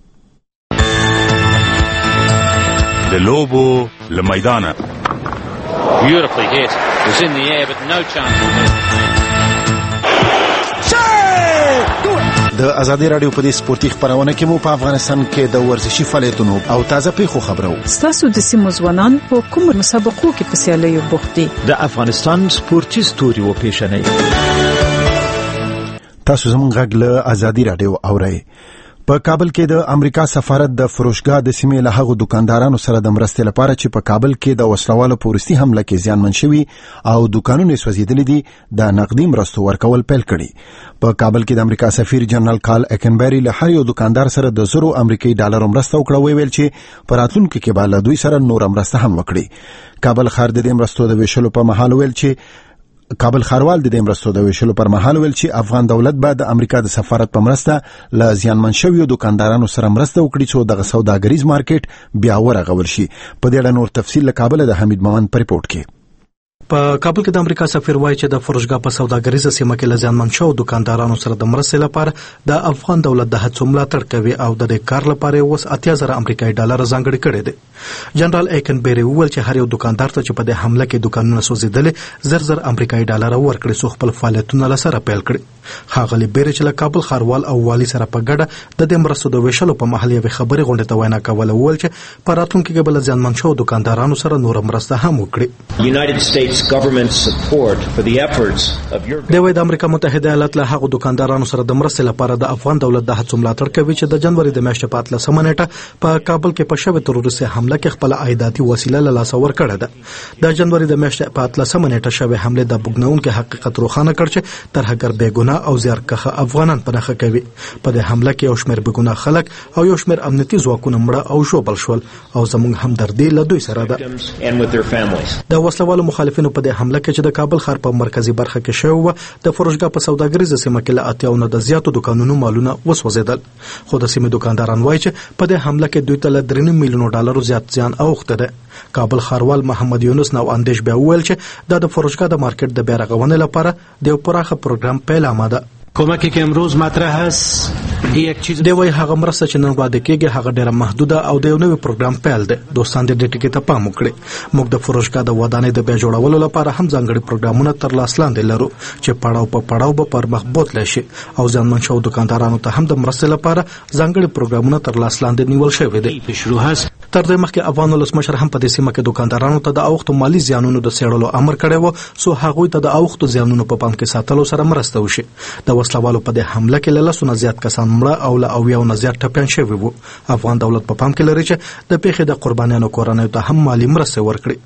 د لوبو له میدانه Beautifully hit. It was in the air but no chance. د ازادي رادیو په دې سپورتي خبرونه کې مو په افغانستان کې د ورزشي فعالیتونو او تازه پیښو خبرو. ستاسو د سیمو ځوانان په کوم مسابقو کې په سیالیو بوخت دي؟ د افغانستان سپورتي ستوري و پیژنئ. تاسو زموږ غږ له ازادي رادیو اورئ. په کابل کې د امریکا سفارت د فروشګاه د سیمې له هغو دکاندارانو سره د مرستې لپاره چې په کابل کې د وسلوالو په وروستي حمله کې زیانمن شوي او دکانونه یې سوځېدلي دي د نقدي مرستو ورکول پیل کړي. په کابل کې د امریکا سفیر جنرال کارل اکنبری له هر یو دکاندار سره د $100 امریکایي مرسته وکړه ویل چې په راتلونکي کې به له دوی سره نور مرسته هم وکړي. کابل ښار د دې مرستو د ویشلو په مهال ویل چې کابل ښاروال د دې مرستو د ویشلو پر مهال ویل چې افغان دولت به د امریکا د سفارت په مرسته له زیانمن شویو دکاندارانو سره مرسته وکړي چې دغه سوداګریز مارکیټ بیا ورغول شي. په دې اړه نور تفصیل له کابل د حمید مومند په ریپورت کې. په کابل کې د امریکا سفیر وایي چې د فروشګاه په سوداګریزه سیمه کې لزیانمن شو دکاندارانو سره د مرستې لپاره د افغان دولت د هڅو ملاتړ کوي او د دې کار لپاره اوس 80,000 امریکایي ډالر ځانګړي کړي دي. جنرال ایکن بیری وویل چې هر یو دکاندار ته چې په دې حمله کې دکانونه سوځیدل زر امریکایي ډالر ورکړي سو خپل فعالیتونه لسره پیل کړي. ښاغلي بیری چې له کابل ښاروال او والي سره په ګډه د دې مرستو د ویشلو په محل یوې خبرې غونډې ته وینا کوله وویل چې په راتلونکي کې به لزیانمن شو دکاندارانو سره نور مرسته هم وکړي. United States government support for the efforts of your د امریکا متحده ایالات له هغو دکاندارانو سره د مرستې لپاره د افغان دولت د هڅو ملاتړ کوي چې د جنوري د میاشتې په 13 نیټه په کابل کې په شوې تروریستي حمله کې خپل عایداتي وسیله له لاسه ورکړه ده. د جنوري د میاشتې په 13 نیټه شوې حمله د بوګناونکو حقیقت روښانه کړ چې ترهګر بېګناه او زیارکښه افغانان په نښه کوي. په دې حمله کې یو شمېر بېګناه خلک او یو شمېر امنیتي ځواکونه مړه او ژوبل شول او زموږ همدردي له دوی سره ده. د وسلوالو مخالفینو په دې حمله کې چې د کابل ښار په مرکزی برخه کې شوی و د فروشګاه په سوداګریزه سیمه کې له 80 د زیاتو دکانونو مالونه وسوځیدل. خو د سیمې دکانداران وایي چې په دې حمله کې دوی ته له 3 میلیونو ډالرو زیات زیان اوښته ده. کابل ښاروال محمد یونس نو اندیش بیا وویل چې د فروشګاه د مارکیټ د بیا رغونې لپاره د یو پراخه پروګرام پیل آماده. کمکی که امروز مطرح است یک چیز دی وای هغه مرسته چې نن وعده کېږي هغه ډیره محدوده او د یو نوې پروګرام پیل دی. دوستان دې ټکی ته پام وکړي. موږ د فروشګاه د ودانۍ د بیا جوړولو لپاره هم ځانګړي پروګرامونه تر لاس لاندې لرو چې پړاو په پړاو به پر مخ بوتلی شي او ځانمن شو دکاندارانو ته هم د مرستې لپاره ځانګړي پروګرامونه تر لاس لاندې نیول شوي دي. شروع هست تر دې مخکې افغان ولسمشر هم په دې سیمه کې دکاندارانو ته د اوښتو مالی زیانونو د څېړلو امر کړی و سو هغوی ته د اوښتو زیانونو په پام کې ساتلو سره مرسته وشي. د وسلوالو په دې حمله کې له 100 زیات کسان مړه او له 90 زیات ټپیان شوي وو. افغان دولت په پام کې لري چې د پیښې د قربانیانو کورنیو ته هم مالی مرسته ورکړي.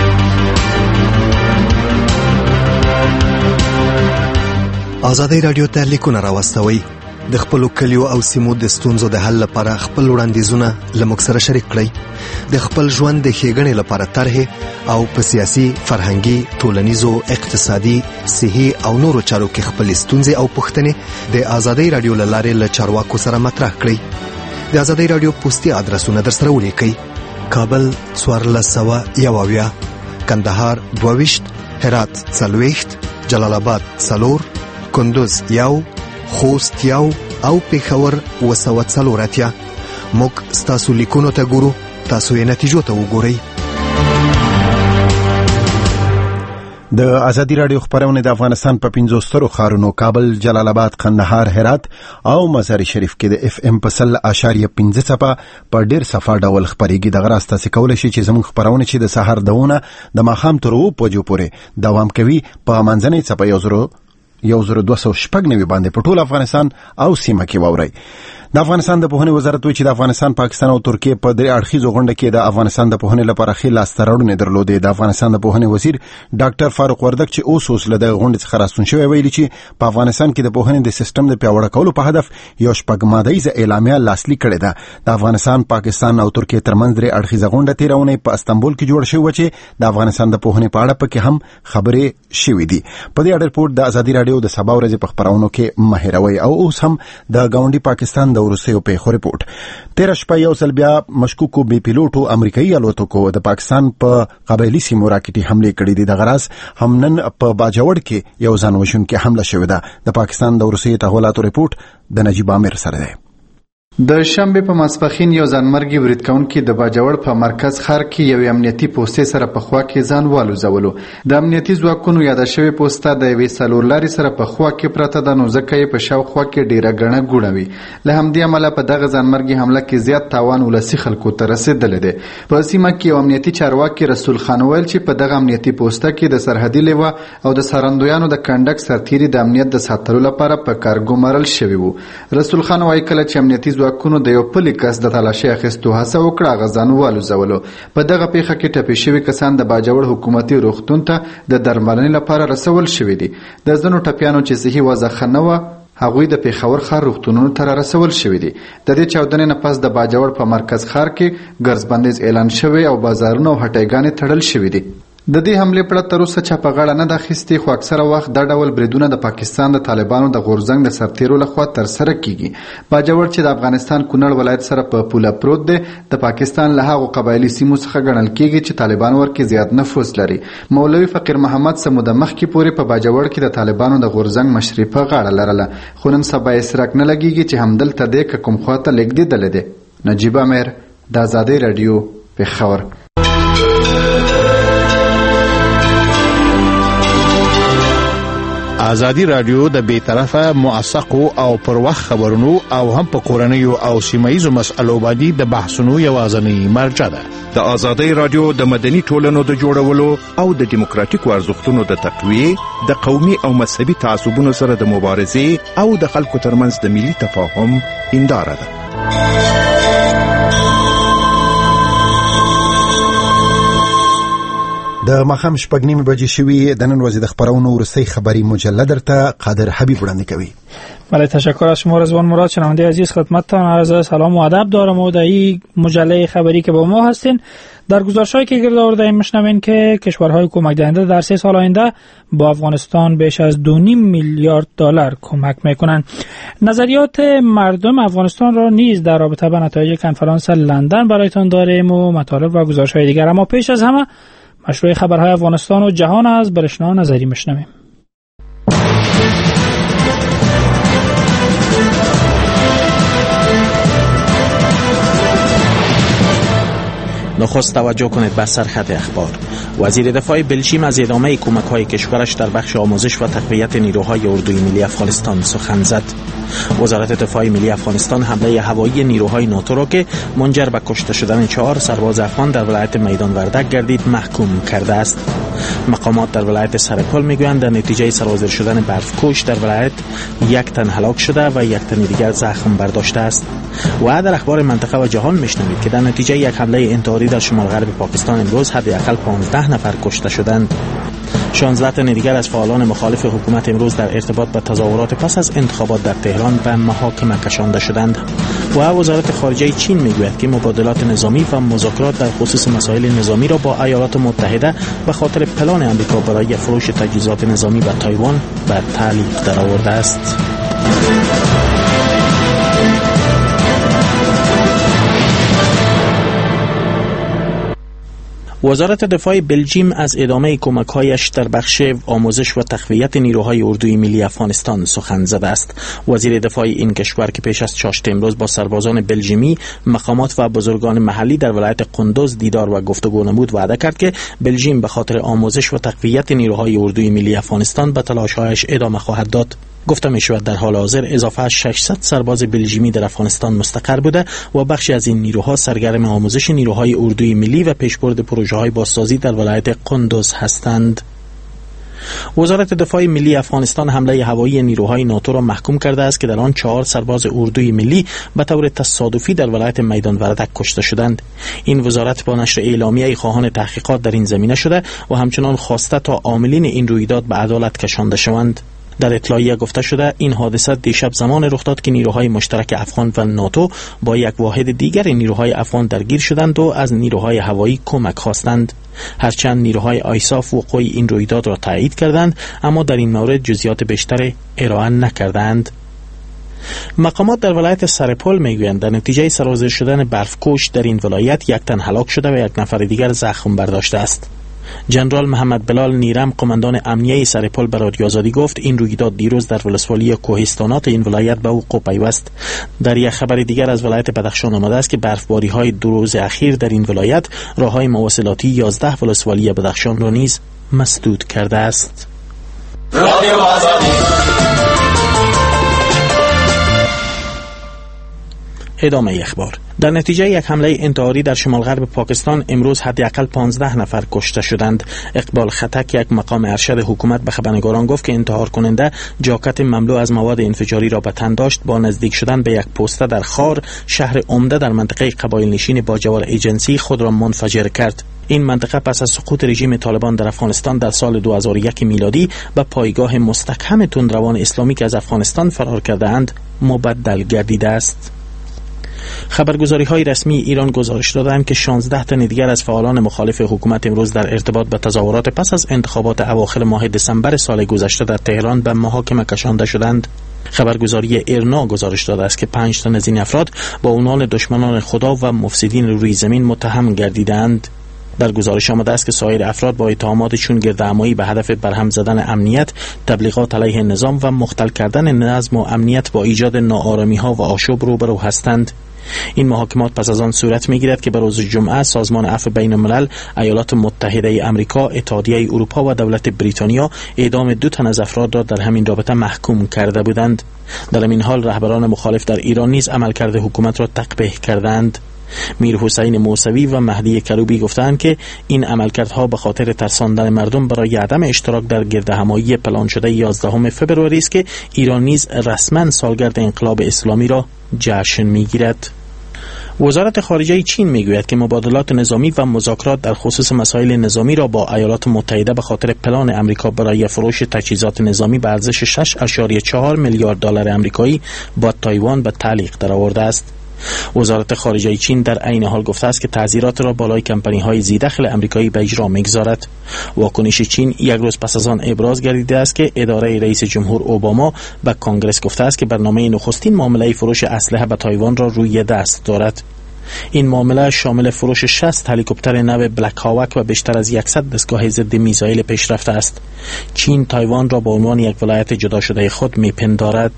ازادي رادیو ته لیکونه راوستوي. د خپل کلیو او سیمو د ستونزو د حل لپاره خپل وړاندیزونه لمک سره شریک کړئ. د خپل ژوند د ښېګڼې لپاره طرحې او په سیاسي، فرهنګي، ټولنیزو، اقتصادي، صحي او نورو چارو کې خپل ستونزې او پوښتنې د ازادي رادیو له لارې له چارواکو سره مطرح کړئ. د ازادي رادیو پوسټي ادرسونه در سره ولیکئ: کابل 1401، کندهار 22، هرات 40، جلال آباد 4، کندوز 1، خوست 1 او پېښور 240. موږ ستاسو لیکونو ته ګورو، تاسو یې نتیجو ته وګورئ. د ازادي رادیو خبرونه د افغانستان په 15 سترو ښارونو کابل، جلال آباد، قندهار، هرات او مزار شریف کې د FM په 100.15 څپه په ډیر صفه ډول خبرېږي. د غراست تاسو کولای شئ چې زموږ خبرونه چې د سحر دونه د ماښام تر 2 بجو پورې دوام کوي په منځنۍ څپه 10290 باندې په ټول افغانستان او سیمه کې واوري. د افغانستان د پوهنې وزارت وایي چې د افغانستان، پاکستان او ترکیه په درې اړخیزو غونډه کې د افغانستان د پوهنې لپاره ښې لاسته راوړنې درلودې. د افغانستان د پوهنې وزیر ډاکټر فاروق وردک چې اوس له دغه غونډې څخه راستون شوی ویلي چې په افغانستان کې د پوهنې د سیستم د پیاوړي کولو په هدف یو شپږمادیزه اعلامیه لاسلیک کړې ده. د افغانستان، پاکستان او ترکیه ترمنځ درې اړخیزه غونډه تیرونه په استانبول کې جوړ شوې و چې د افغانستان د پوهنې په اړه پکې هم خبرې شوې دي. په دې اړه رپورټ د ازادي رادیو د سبا ورځې په خبرونو کې مهیروي او اوس هم د گاونډي پاکستان د وروستیو پیښو رپورټ. 13 شپه یو ځل بیا مشکوکو بي پیلوټو امریکایي الوتکو د پاکستان په قبایلی سیمو راکټي حمله کړې دي. د غراس هم نن په باجوړ کې یو ځان وژونکي حمله شوې ده. د پاکستان د وروستیو تحولاتو رپورټ د نجیب عامر سره دی. د شنبه په ماسپخین یو ځانمرګي وریدکونکي د باجوړ په مرکز ښار کې یو امنیتي پوسټ سره په خوا کې ځان والوزولو. د امنیتي ځواکونو یاد شوی پوسټ د یوې څلور لارې سره په خوا کې پرته د نو ځکه یې په شاوخوا کې ډیره غڼه ګوڼوي. له همدې امله په دغه ځانمرګي حمله کې زیات تاوان ولسی خلکو ته رسیدلی دی. په سیمه کې یو امنیتي چارواکي رسول خان ویل چې په دغه امنیتي پوسټ کې د سرحدي لیوا او د سرندویانو د کنډک سرتیري د امنیت د ساتلو لپاره په کار ګمارل شوی وو. رسول خان وايي کله چې امنیتي ځواکونو د یو پلی کس د تلاشي اخیستو هڅه وکړه غزان والوزولو. په دغه پیښه کې ټپي شوي کسان د باجوړ حکومتي روغتون ته د درملنې لپاره رسول شوي دي. د ځینو ټپیانو چې صحي وضع ښه نه وه هغوی د پېښور ښار روغتونونو ته رسول شوي دي. د دې چاودنې نه پس د باجوړ په مرکز ښار کې ګرځبندیز اعلان شوی او بازارونه او هټیګانې تړل شوي دي. د دې حمله په اړه تر اوسه چا په غاړه نه ده اخیستې، خو اکثره وخت دا ډول بریدونه د پاکستان د طالبانو د غورځنګ د سرتیرو لخوا ترسره کیږي. باجوړ چې د افغانستان کونړ ولایت سره په پوله پروت دی، د پاکستان له هغو قبایلي سیمو څخه ګڼل کیږي چې طالبان ورکې زیات نفوذ لري. مولوي فقیر محمد څه موده مخکې پورې په باجوړ کې د طالبانو د غورځنګ مشري په غاړه لرله، خو نن سبا یې څرک نه لګیږي چې همدلته دی که کوم خواته لږدېدلی دی. نجیب امیر، د ازادۍ راډیو، پېښور. ازادي رادیو د بیطرفه موثقو او پر وخت خبرونو او هم په کورنیو او سیمایي مسایلو باندې د بحثونو یوازنی مرجع ده. د ازادي رادیو د مدني ټولنو د جوړولو او د دیموکراتیکو ارزښتونو د تقویې، د قومي او مذهبي تعصبونو سره د مبارزې او د خلکو ترمنځ د ملي تفاهم هنداره ده. د ماښام 6:30 بجې شوي. د نن ورځې د خبرونو وروستۍ خبری مجله درته قادر حبیب وړاندې کوي. بله، تشکر از شما رضوان مراد. شنونده عزیز، خدمتتان عرض سلام و ادب دارم و در این مجله خبری که با ما هستین در گزارش‌هایی که گرد آورده میشنوین که کشورهای کمک دهنده در 3 سال آینده با افغانستان بیش از 2.5 میلیارد دلار کمک میکنند. نظریات مردم افغانستان را نیز در رابطه با نتایج کنفرانس لندن برایتان داریم و مطالب و گزارش‌های دیگر. اما پیش از همه مشروع خبرهای افغانستان و جهان از برشنا نظری میشنویم. نخست توجه کنید به سرخط اخبار. وزیر دفاع بلژیم از ادامه کمک‌های کشورش در بخش آموزش و تقویت نیروهای اردوی ملی افغانستان سخن زد. وزارت دفاع ملی افغانستان حمله هوایی نیروهای ناتو را که منجر به کشته شدن 4 سرباز افغان در ولایت میدان وردک گردید محکوم کرده است. مقامات در ولایت سرپل میگویند در نتیجه سرازیر شدن برفکوش در ولایت 1 تن هلاک شده و 1 تن دیگر زخم برداشته است. و در اخبار منطقه و جهان میشنوید که در نتیجه یک حمله انتحاری در شمال غرب پاکستان امروز حداقل 15 نفر کشته شدند. 16 تن دیگر از فعالان مخالف حکومت امروز در ارتباط با تظاهرات پس از انتخابات در تهران به محاکمه کشانده شدند. و وزارت خارجه چین میگوید که مبادلات نظامی و مذاکرات در خصوص مسائل نظامی را با ایالات متحده به خاطر پلان آمریکا برای فروش تجهیزات نظامی به تایوان به تعلیق درآورده است. وزارت دفاع بلژیم از ادامه کمک‌هایش در بخش آموزش و تقویت نیروهای اردوی ملی افغانستان سخن زده است. وزیر دفاع این کشور که پیش از چاشت امروز با سربازان بلژیمی، مقامات و بزرگان محلی در ولایت قندوز دیدار و گفتگو نمود، وعده کرد که بلژیم به خاطر آموزش و تقویت نیروهای اردوی ملی افغانستان به تلاش‌هایش ادامه خواهد داد. گفته می شود در حال حاضر اضافه 600 سرباز بلژیمی در افغانستان مستقر بوده و بخشی از این نیروها سرگرم آموزش نیروهای اردوی ملی و پیشبرد پروژه‌های بازسازی در ولایت قندوز هستند. وزارت دفاع ملی افغانستان حمله هوایی نیروهای ناتو را محکوم کرده است که در آن 4 سرباز اردوی ملی به طور تصادفی در ولایت میدان وردک کشته شدند. این وزارت با نشر اعلامیه خواهان تحقیقات در این زمینه شده و همچنان خواسته تا عاملین این رویداد به عدالت کشانده شوند. در اطلاعیه گفته شده این حادثه دیشب زمان رخ داد که نیروهای مشترک افغان و ناتو با یک واحد دیگر نیروهای افغان درگیر شدند و از نیروهای هوایی کمک خواستند. هرچند نیروهای آیساف وقوع این رویداد را تایید کردند، اما در این مورد جزئیات بیشتر ارائه نکردند. مقامات در ولایت سرپل میگویند در نتیجه سرازیر شدن برفکوش در این ولایت 1 تن هلاک شده و 1 نفر دیگر زخم برداشته است. جنرال محمد بلال نیرم، قماندان امنیه سرپل، به رادیو آزادی گفت این رویداد دیروز در ولسوالی کوهستانات این ولایت به وقوع پیوست. در یک خبر دیگر از ولایت بدخشان آمده است که برفباری‌های 2 روز اخیر در این ولایت راه‌های مواصلاتی 11 ولسوالی بدخشان را نیز مسدود کرده است. رادیو آزادی. ادامه اخبار. در نتیجه یک حمله انتحاری در شمال غرب پاکستان امروز حداقل 15 نفر کشته شدند. اقبال خطک، یک مقام ارشد حکومت، به خبرنگاران گفت که انتحار کننده جاکت مملو از مواد انفجاری را به تن داشت. با نزدیک شدن به یک پوسته در خار، شهر عمده در منطقه قبایل نشین باجوار ایجنسی، خود را منفجر کرد. این منطقه پس از سقوط رژیم طالبان در افغانستان در سال 2001 میلادی به پایگاه مستحکم تندروان اسلامی که از افغانستان فرار کرده اند مبدل گردیده است. خبرگزاری‌های رسمی ایران گزارش دادند که 16 تن دیگر از فعالان مخالف حکومت امروز در ارتباط به تظاهرات پس از انتخابات اواخر ماه دسامبر سال گذشته در تهران به محاکمه کشانده شدند. خبرگزاری ایرنا گزارش داده است که 5 تن از این افراد با عنوان دشمنان خدا و مفسدین روی زمین متهم گردیدند. در گزارش آمده است که سایر افراد با اتهامات چون گردهمایی به هدف برهم زدن امنیت، تبلیغات علیه نظام و مختل کردن نظم و امنیت با ایجاد ناآرامی‌ها و آشوب روبرو هستند. این محاکمات پس از آن صورت می‌گیرد که به روز جمعه سازمان عفو بین الملل، ایالات متحده آمریکا، اتحادیه اروپا و دولت بریتانیا اعدام 2 تن از افراد را در همین رابطه محکوم کرده بودند. در این حال رهبران مخالف در ایران نیز عملکرد حکومت را تقبیح کردند. میر حسین موسوی و مهدی کروبی گفتند که این عملکردها به خاطر ترساندن مردم برای عدم اشتراک در گردهمایی پلان شده 11 فوریه است که ایران نیز رسما سالگرد انقلاب اسلامی را جشن می‌گیرد. وزارت خارجه چین میگوید که مبادلات نظامی و مذاکرات در خصوص مسائل نظامی را با ایالات متحده به خاطر پلان آمریکا برای فروش تجهیزات نظامی به ارزش 6.4 میلیارد دلار آمریکایی با تایوان به تعلیق درآورده است. وزارت خارجه چین در عین حال گفته است که تعزیرات را بالای کمپانی‌های ذی‌دخل آمریکایی به اجرا می‌گذارد. واکنش چین یک روز پس از آن ابراز گردیده است که اداره رئیس جمهور اوباما به کانگرس گفته است که برنامه نخستین معامله فروش اسلحه به تایوان را روی دست دارد. این معامله شامل فروش 60 هلیکوپتر نو بلک هاوک و بیشتر از 100 دستگاه ضد میزایل پیشرفته است. چین تایوان را به عنوان یک ولایت جدا شده خود میپندارد.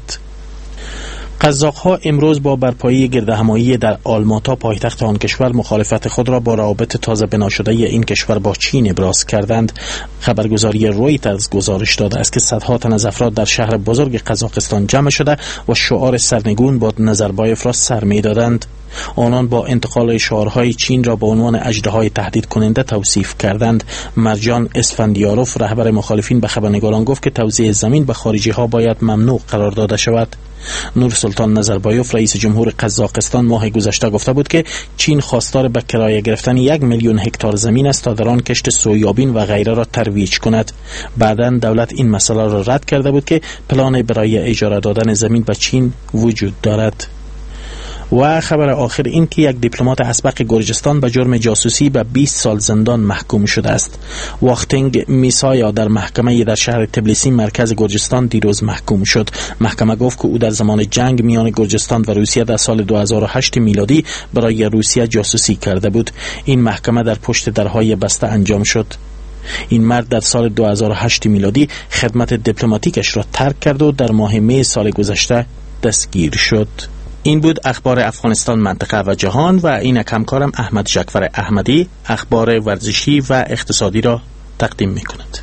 قزاق‌ها امروز با برپایی گردهمایی در آلماتا پایتخت آن کشور مخالفت خود را با روابط تازه بنا شده این کشور با چین ابراز کردند. خبرگزاری رویترز گزارش داده است که صدها تن از افراد در شهر بزرگ قزاقستان جمع شده و شعار سرنگون با نظربایف را سر می‌دادند. آنان با انتقال شعارهای چین را به عنوان اژدهای تهدید کننده توصیف کردند. مرجان اسفندیاروف رهبر مخالفین به خبرنگاران گفت که توزیع زمین به خارجی‌ها باید ممنوع قرار داده شود. نورسلطان نظربایف رئیس جمهور قزاقستان ماه گذشته گفته بود که چین خواستار به کرایه گرفتن 1 میلیون هکتار زمین است تا در آن کشت سویابین و غیره را ترویج کند. بعداً دولت این مسئله را رد کرده بود که پلان برای اجاره دادن زمین به چین وجود دارد. و خبر آخر این که یک دیپلمات اسبق گرجستان به جرم جاسوسی به 20 سال زندان محکوم شده است. واختینگ میسایا در محکمه در شهر تبلیسی مرکز گرجستان دیروز محکوم شد. محکمه گفت که او در زمان جنگ میان گرجستان و روسیه در سال 2008 میلادی برای روسیه جاسوسی کرده بود. این محکمه در پشت درهای بسته انجام شد. این مرد در سال 2008 میلادی خدمت دیپلماتیکش را ترک کرد و در ماه می سال گذشته دستگیر شد. این بود اخبار افغانستان، منطقه و جهان و اینک همکارم احمد جعفر احمدی اخبار ورزشی و اقتصادی را تقدیم می کند.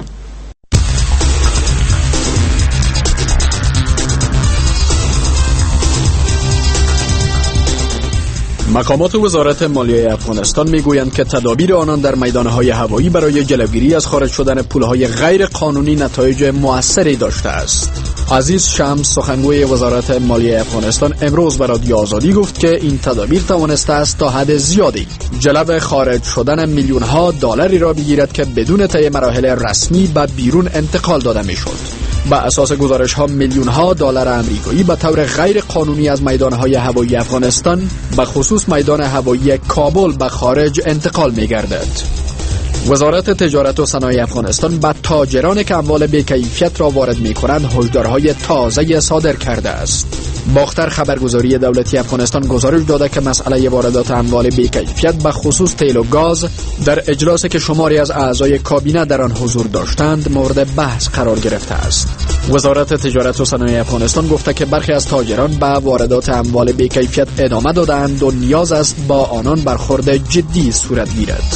مقامات وزارت مالیه افغانستان میگویند که تدابیر آنان در میدانهای هوایی برای جلوگیری از خارج شدن پولهای غیر قانونی نتایج مؤثری داشته است. عزیز شمس سخنگوی وزارت مالیه افغانستان امروز به رادیو آزادی گفت که این تدابیر توانسته است تا حد زیادی جلب خارج شدن میلیون ها دلاری را بگیرد که بدون طی مراحل رسمی به بیرون انتقال داده میشد. با اساس گزارش ها میلیون ها دلار آمریکایی به طور غیر قانونی از میدانهای هوایی افغانستان به خصوص میدان هوایی کابل به خارج انتقال می گردد. وزارت تجارت و صنایع افغانستان به تاجران که اموال بی‌کیفیت را وارد می کنند هشدارهای تازه صادر کرده است. باختر خبرگزاری دولتی افغانستان گزارش داده که مسئله واردات اموال بی‌کیفیت به خصوص تیل و گاز در اجلاسی که شماری از اعضای کابینه در آن حضور داشتند مورد بحث قرار گرفته است. وزارت تجارت و صنایع افغانستان گفته که برخی از تاجران به واردات اموال بی‌کیفیت ادامه دادند و نیاز است با آنان برخورد جدی صورت گیرد.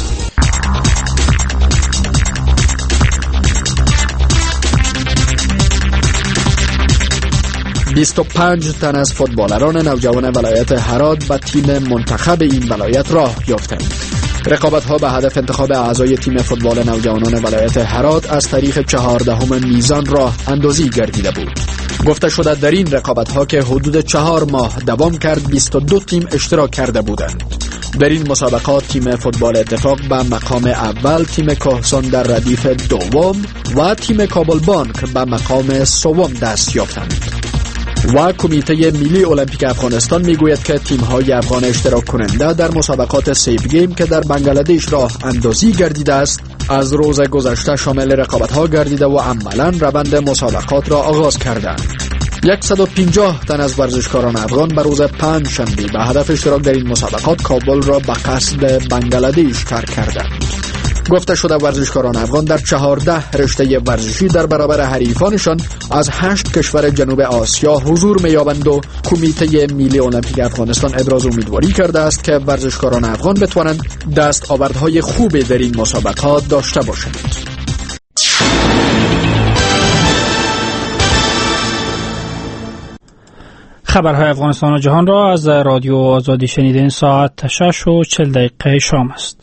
25 تن از فوتبالران نوجوان ولایت هرات به تیم منتخب این ولایت راه یافتند. رقابت‌ها به هدف انتخاب اعضای تیم فوتبال نوجوانان ولایت هرات از تاریخ 14 میزان راه اندازی گردیده بود. گفته شده در این رقابت‌ها که حدود 4 ماه دوام کرد 22 تیم اشتراک کرده بودند. در این مسابقات تیم فوتبال اتفاق به مقام اول، تیم کهسان در ردیف دوم و تیم کابل بانک به مقام سوم دست یافتند. و کمیته ملی المپیک افغانستان میگوید که تیم‌های افغان اشتراک کننده در مسابقات سیف گیم که در بنگلادش راه اندازی گردیده است از روز گذشته شامل رقابت‌ها گردیده و عملاً روند مسابقات را آغاز کردند. 150 تن از ورزشکاران افغان به روز پنج شنبه به هدف اشتراک در این مسابقات کابل را به قصد بنگلادش ترک کردند. گفته شده ورزشکاران افغان در 14 رشته ورزشی در برابر حریفانشان از 8 کشور جنوب آسیا حضور می‌یابند و کمیته ملی المپیک افغانستان ابراز امیدواری کرده است که ورزشکاران افغان بتوانند دستاوردهای خوبی در این مسابقات داشته باشند. خبرهای افغانستان و جهان را از رادیو آزادی شنیدین. ساعت 6:40 شام است.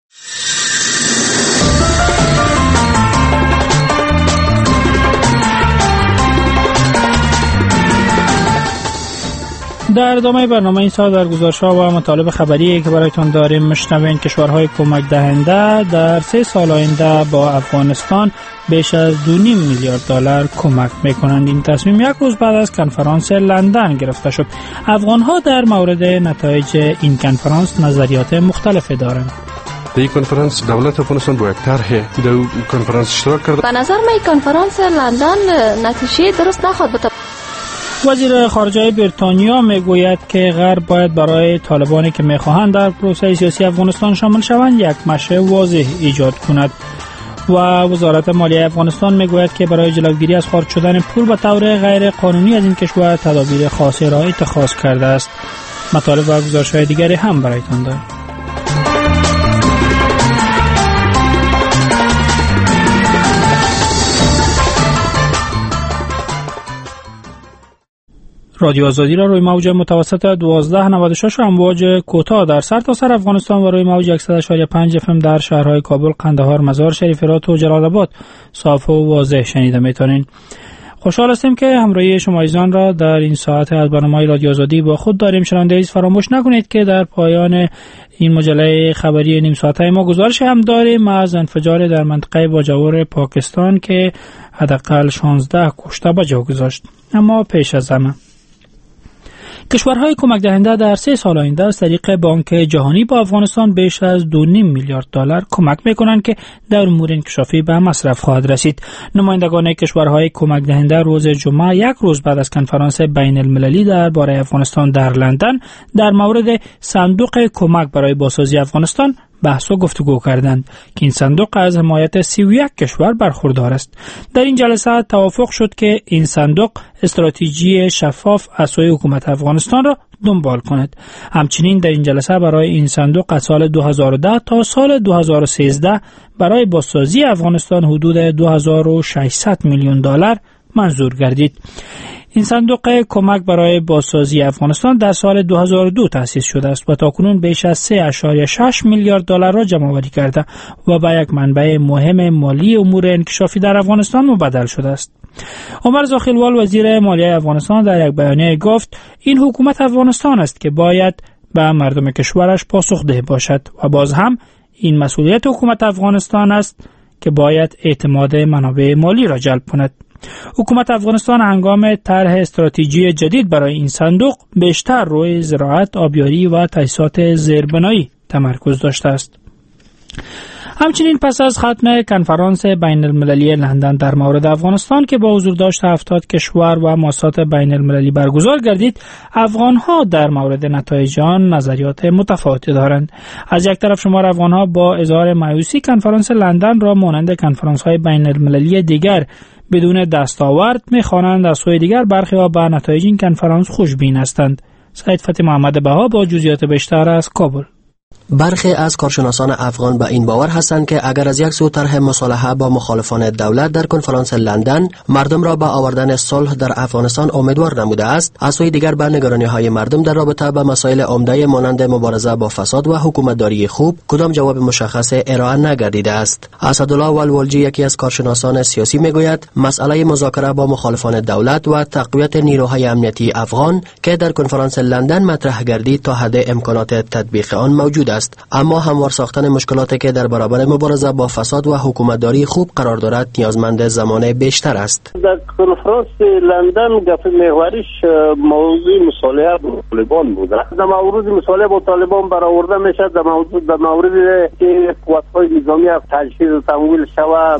در ادامه برنامه این ساعت در گزارش‌ها و مطالب خبری که برایتان داریم میشنوین کشورهای کمک دهنده در 3 سال آینده با افغانستان بیش از 2.5 میلیارد دلار کمک میکنند. این تصمیم یک روز بعد از کنفرانس لندن گرفته شد. افغان‌ها در مورد نتایج این کنفرانس نظریات مختلفی دارند. در این کنفرانس دولت افغانستان با یک طرح در کنفرانس اشتراک کرد. به نظر من کنفرانس لندن نتیجه درست نخواهد بود. وزیر خارجه بریتانیا میگوید که غرب باید برای طالبانی که میخواهند در پروسه سیاسی افغانستان شامل شوند یک مشروع واضح ایجاد کند. و وزارت مالیه افغانستان میگوید که برای جلوگیری از خارج شدن پول به طور غیر قانونی از این کشور تدابیر خاصی را اتخاذ کرده است. مطالب و گزارش‌های دیگری هم برایتان داریم. رادیو آزادی را روی موج متوسط 1296 و امواج کوتاه در سرتاسر افغانستان و روی موج 100.5 FM در شهرهای کابل، قندهار، مزار شریف، هرات و جلال آباد صاف و واضح شنیده میتونین. خوشحال هستیم که همراهی شما عزیزان را در این ساعت از برنامه رادیو آزادی با خود داریم. شنونده عزیز فراموش نکنید که در پایان این مجله خبری نیم ساعته ما گزارش هم داریم از انفجار در منطقه باجوور پاکستان که حداقل 16 کشته به جا گذاشت. اما پیش از همه کشورهای کمک دهنده در 3 سال آینده از طریق بانک جهانی با افغانستان بیش از 2.5 میلیارد دلار کمک میکنند که در امور انکشافی به مصرف خواهد رسید. نمایندگان کشورهای کمک دهنده روز جمعه یک روز بعد از کنفرانس بین المللی درباره افغانستان در لندن در مورد صندوق کمک برای بازسازی افغانستان بحث و گفتگو کردند که این صندوق از حمایت 31 کشور برخوردار است. در این جلسه توافق شد که این صندوق استراتژی شفاف از سوی حکومت افغانستان را دنبال کند. همچنین در این جلسه برای این صندوق از سال 2010 تا سال 2013 برای بازسازی افغانستان حدود 2600 میلیون دلار منظور گردید. این صندوق کمک برای بازسازی افغانستان در سال 2002 تأسیس شده است و تاکنون بیش از 3.6 میلیارد دلار را جمع آوری کرده و به یک منبع مهم مالی امور انکشافی در افغانستان مبدل شده است. عمر زاخیلوال وزیر مالیه افغانستان در یک بیانیه گفت این حکومت افغانستان است که باید به مردم کشورش پاسخده باشد و باز هم این مسئولیت حکومت افغانستان است که باید اعتماد منابع مالی را جلب کند. حکومت افغانستان هنگام طرح استراتژی جدید برای این صندوق بیشتر روی زراعت، آبیاری و تجهیزات زیربنایی تمرکز داشته است. همچنین پس از ختم کنفرانس بین المللی لندن در مورد افغانستان که با حضور داشت 70 کشور و مؤسسات بین المللی برگزار گردید، افغانها در مورد نتایج آن نظریات متفاوتی دارند. از یک طرف شمار افغانها با اظهار مایوسی کنفرانس لندن را مانند کنفرانس‌های بین المللی دیگر بدون دستاورد می‌خوانند، از سوی دیگر برخی‌ها به نتایج این کنفرانس خوشبین هستند. سید فتحی محمد بها با جزئیات بیشتر از کابل. برخی از کارشناسان افغان به این باور هستند که اگر از یک سو طرح مصالحه با مخالفان دولت در کنفرانس لندن مردم را به آوردن صلح در افغانستان امیدوار نموده است، از سوی دیگر به نگرانی‌های مردم در رابطه با مسائل عمده مانند مبارزه با فساد و حکومتداری خوب کدام جواب مشخص ارائه نگردیده است. اسدالله ولولجی یکی از کارشناسان سیاسی میگوید مسئله مذاکره با مخالفان دولت و تقویت نیروهای امنیتی افغان که در کنفرانس لندن مطرح گردید تا حد امکانات تطبیق آن موجود است. است، اما هموار ساختن مشکلاتی که در برابر مبارزه با فساد و حکومتداری خوب قرار دارد نیازمند زمان بیشتر است. در کنفرانس لندن گپ محوریش موضوع مصالحه با طالبان بود. در مورد مصالحه با طالبان برآورده میشه در مورد که قوت‌های نظامی از تجهیز و تمویل شوه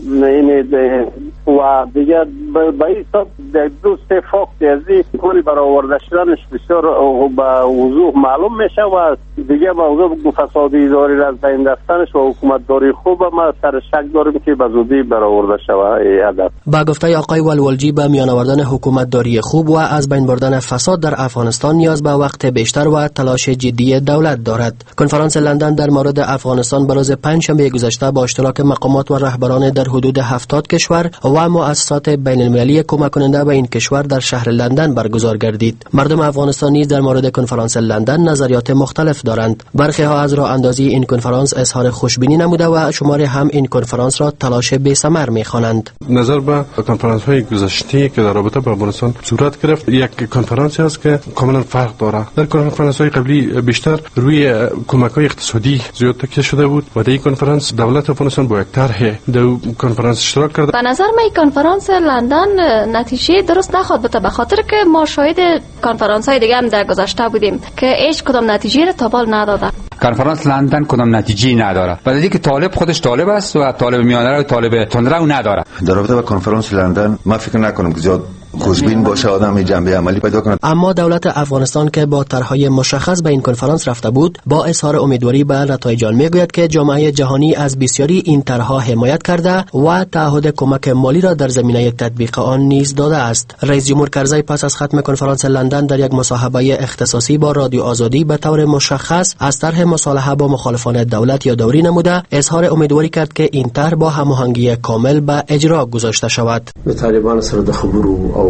و دیگه به این حساب دو سه فاکت از این کلی برآورده شدنش بسیار به وضوح معلوم میشه و دیگه موضوع فساد اداری را از بین رفتنش و حکومتداری خوب ما سر شک داریم که به زودی برآورده شوه. با گفته آقای ولولجی به میان آوردن حکومتداری خوب و از بین بردن فساد در افغانستان نیاز به وقت بیشتر و تلاش جدی دولت دارد. کنفرانس لندن در مورد افغانستان به روز پنجشنبه گذشته با اشتراک مقامات و رهبران در حدود 70 کشور و مؤسسات بین المللی کمک کننده به این کشور در شهر لندن برگزار گردید. مردم افغانستان نیز در مورد کنفرانس لندن نظریات مختلف دارند. برخی ها از راه اندازی این کنفرانس اظهار خوشبینی نموده و شماری هم این کنفرانس را تلاش بی‌ثمر می‌خوانند. نظر به کنفرانس های گذشته که در رابطه با افغانستان صورت گرفت یک کنفرانسی است که کاملا فرق داره. در کنفرانس های قبلی بیشتر روی کمک های اقتصادی زیاد تاکید شده بود و در این کنفرانس دولت افغانستان با یک طرح در کنفرانس اشتراک کرد. به نظر من کنفرانس لندن نتیجه درست نخواد بده، به خاطر که ما شاهد کنفرانس های دیگه هم در گذشته بودیم که هیچ کدام نتیجه را تا بال نداده. کنفرانس لندن کدام نتیجه نداره. ولی که طالب خودش طالب است و طالب میانه رو طالب تندرو نداره. در رابطه با کنفرانس لندن ما فکر نکنم که زیاد خوشبین باشه، آدم جنبه عملی پیدا کنه. اما دولت افغانستان که با طرحهای مشخص به این کنفرانس رفته بود با اظهار امیدواری به نتایج آن میگوید که جامعه جهانی از بسیاری این طرحها حمایت کرده و تعهد کمک مالی را در زمینه تطبیق آن نیز داده است. رئیس جمهور کرزی پس از ختم کنفرانس لندن در یک مصاحبه اختصاصی با رادیو آزادی به طور مشخص از طرح مصالحه با مخالفان دولت یادآوری نموده، اظهار امیدواری کرد که این طرح با هماهنگی کامل به اجرا گذاشته شود. به طالبان سره د خبرو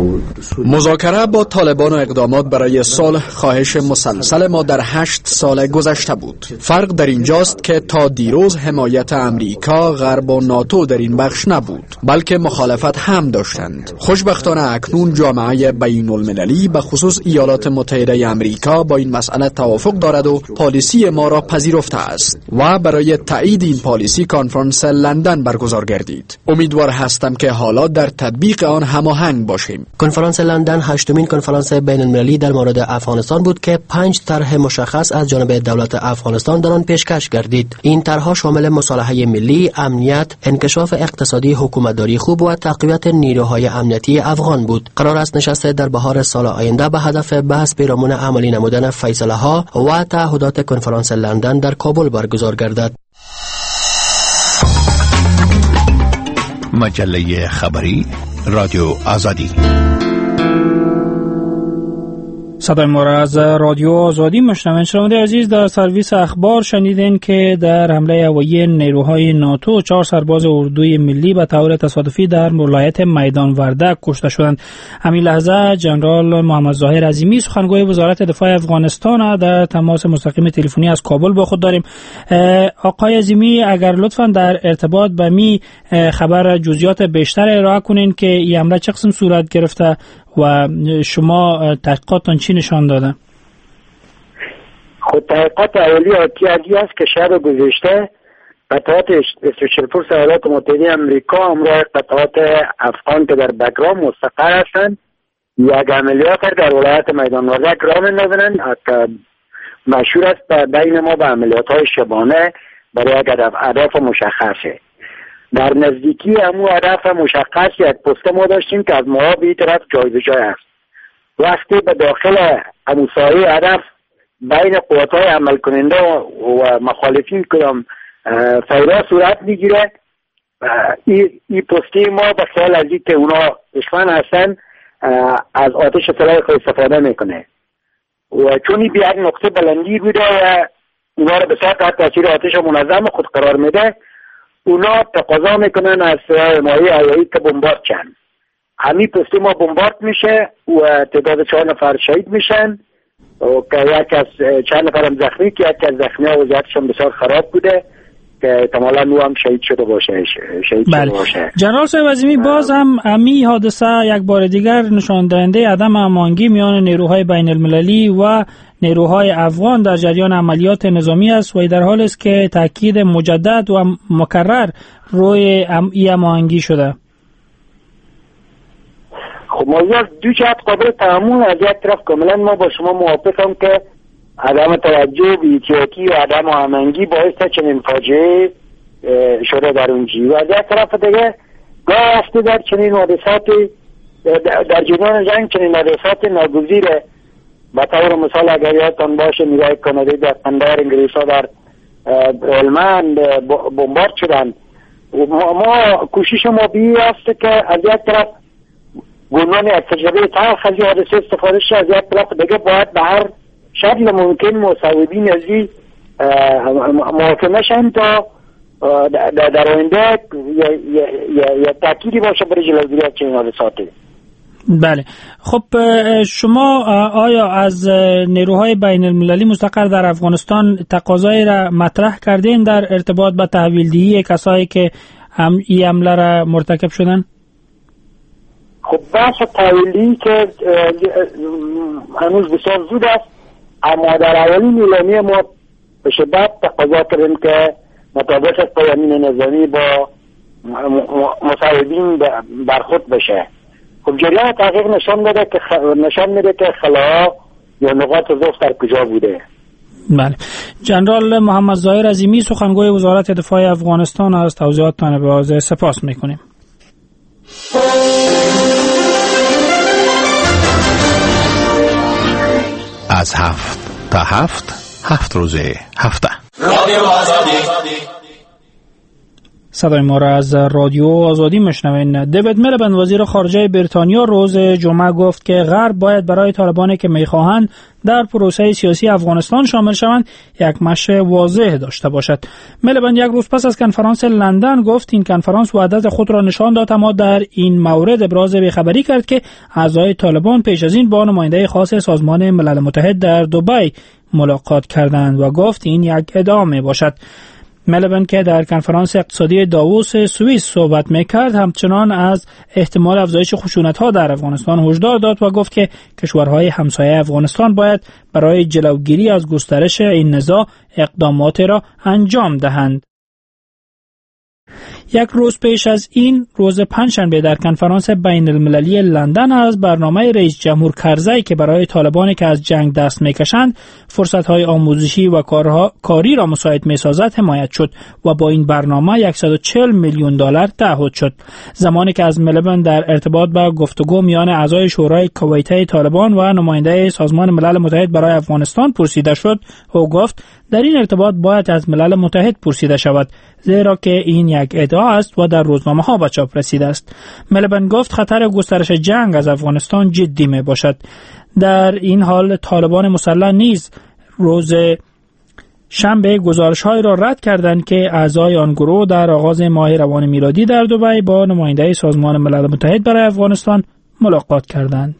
مذاکره با طالبان و اقدامات برای صلح خواهش مسلسل ما در 8 سال گذشته بود. فرق در اینجاست که تا دیروز حمایت امریکا، غرب و ناتو در این بخش نبود، بلکه مخالفت هم داشتند. خوشبختانه اکنون جامعه بین المللی به خصوص ایالات متحده امریکا با این مسئله توافق دارد و پالیسی ما را پذیرفته است و برای تایید این پالیسی کنفرانس لندن برگزار گردید. امیدوار هستم که حالا در تطبیق آن هماهنگ باشیم. کنفرانس لندن 8مین کنفرانس بین المللی در مورد افغانستان بود که 5 طرح مشخص از جانب دولت افغانستان در آن پیشکش گردید. این طرحها شامل مصالحه ملی، امنیت، انکشاف اقتصادی، حکومتداری خوب و تقویت نیروهای امنیتی افغان بود. قرار است نشست در بهار سال آینده به هدف بحث پیرامون عملی نمودن فیصله‌ها و تعهدات کنفرانس لندن در کابل برگزار گردد. مجله خبری رادیو آزادی. صدای ما را از رادیو آزادی میشنوید. شنونده عزیز، در سرویس اخبار شنیدین که در حمله هوایی نیروهای ناتو 4 سرباز اردوی ملی به طور تصادفی در ولایت میدان وردک کشته شدند. همین لحظه جنرال محمد ظاهر عظیمی سخنگوی وزارت دفاع افغانستان در تماس مستقیم تلفنی از کابل با خود داریم. آقای عظیمی، اگر لطفاً در ارتباط به می خبر جزئیات بیشتر ارائه کنین که این حمله چه قسم صورت گرفته و شما تحقیقاتتان چی نشان داده؟ خود تحقیقات اولی آتی است که شب گذشته قطعات 24 فورس ایالات متحده امریکا همراه قطعات افغان که در بگرام مستقر هستند یک عملیات در ولایت میدان وردک راه می‌اندازند که مشهور است بین ما به عملیات‌های شبانه برای یک هدف مشخصه. در نزدیکی همون هدف مشخص یک پست ما داشتیم که از ما به این طرف جای به جای است. وقتی به داخل همون سایه هدف بین قوت‌های عمل کننده و مخالفین کدام فیرا صورت میگیره، این پستی ما به خیال از اینکه اونا دشمن هستن از آتش سلاح خود استفاده میکنه و چون این به یک نقطه بلندی بوده و اونا رو بسیار تحت تاثیر آتش منظم خود قرار میده، اونا تقاضا میکنن از حمایه هوایی که بمبارد شن. همین پستی ما بمبارد میشه و تعداد 4 نفر شهید میشن که یک از چند نفر هم زخمی که یک از زخمی ها وضعیتشون بسیار خراب بوده که احتمالاً او هم شهید شده باشه. جنرال صاحب عظیمی، باز هم امی حادثه یک بار دیگر نشان دهنده عدم هماهنگی میان نیروهای بین المللی و نیروهای افغان در جریان عملیات نظامی است و در حال است که تاکید مجدد و مکرر روی این هماهنگی شده. خب موضوع دو جهت قابل تأمل. از یک طرف کاملا ما با شما موافقم که عدم توجه به احتیاطی و عدم هماهنگی باعث چنین فاجعه شده در اونجی و از یک طرف دیگه گاه هسته در چنین حادثات در جریان جنگ چنین حادثات ناگزیره. به طور مثال اگر یادتان باشه نیروهای کانادایی در قندهار انگلیس ها در هلمند بمبارد شدن. ما کوشش ما بی است که از یک طرف گمان تجربه تلخ از این حادثه استفاده شد، از یک طرف دیگه باید به هر شکل ممکن مصوبین ازی محاکمه شن تا در آینده یا تأکیدی باشه برای جلوگیری از چنین حادثاتی. بله. خب شما آیا از نیروهای بین المللی مستقر در افغانستان تقاضایی را مطرح کردین در ارتباط با تحویلدهی کسایی که این حمله را مرتکب شدن؟ خب بحث تحویلدهی که هنوز بسیار زود است، اما در اولین اعلامیه ما به شدت تقاضا کردیم که مطابق قوانین نظامی با مصوبین برخورد بشه. خب جریان تحقیق نشان میده که خلاها یا نقاط ضعف در کجا بوده. بله. جنرال محمد ظاهر عظیمی سخنگوی وزارت دفاع افغانستان از توضیحاتتان به واضح سپاس میکنیم. از 7 تا 7 روز هفته صدای ما را از رادیو آزادی میشنوین. دیوید میلبند وزیر خارجه بریتانیا روز جمعه گفت که غرب باید برای طالبانی که میخواهند در پروسه سیاسی افغانستان شامل شوند یک مشروع واضح داشته باشد. میلبند یک روز پس از کنفرانس لندن گفت این کنفرانس وحدت خود را نشان داد، اما در این مورد ابراز بی‌خبری کرد که اعضای طالبان پیش از این با نماینده خاص سازمان ملل متحد در دبی ملاقات کردند و گفت این یک ادعا میباشد. میلبند که در کنفرانس اقتصادی داووس سوئیس صحبت میکرد همچنان از احتمال افزایش خشونت‌ها در افغانستان هشدار داد و گفت که کشورهای همسایه افغانستان باید برای جلوگیری از گسترش این نزاع اقدامات را انجام دهند. یک روز پیش از این روز پنجشنبه در کنفرانس بین المللی لندن از برنامه رئیس جمهور کرزی که برای طالبانی که از جنگ دست میکشند فرصت‌های آموزشی و کاری را مساعد میسازد حمایت شد و با این برنامه $140 میلیون تعهد شد. زمانی که از میلبند در ارتباط با گفتگو میان اعضای شورای کویته طالبان و نماینده سازمان ملل متحد برای افغانستان پرسیده شد، او گفت در این ارتباط باید از ملل متحد پرسیده شود، زیرا که این یک ادعا است و در روزنامه ها به چاپ رسیده است. میلبند گفت خطر گسترش جنگ از افغانستان جدی می باشد. در این حال طالبان مسلح نیز روز شنبه گزارش‌هایی را رد کردند که اعضای آن گروه در آغاز ماه روان میلادی در دبی با نماینده سازمان ملل متحد برای افغانستان ملاقات کردند.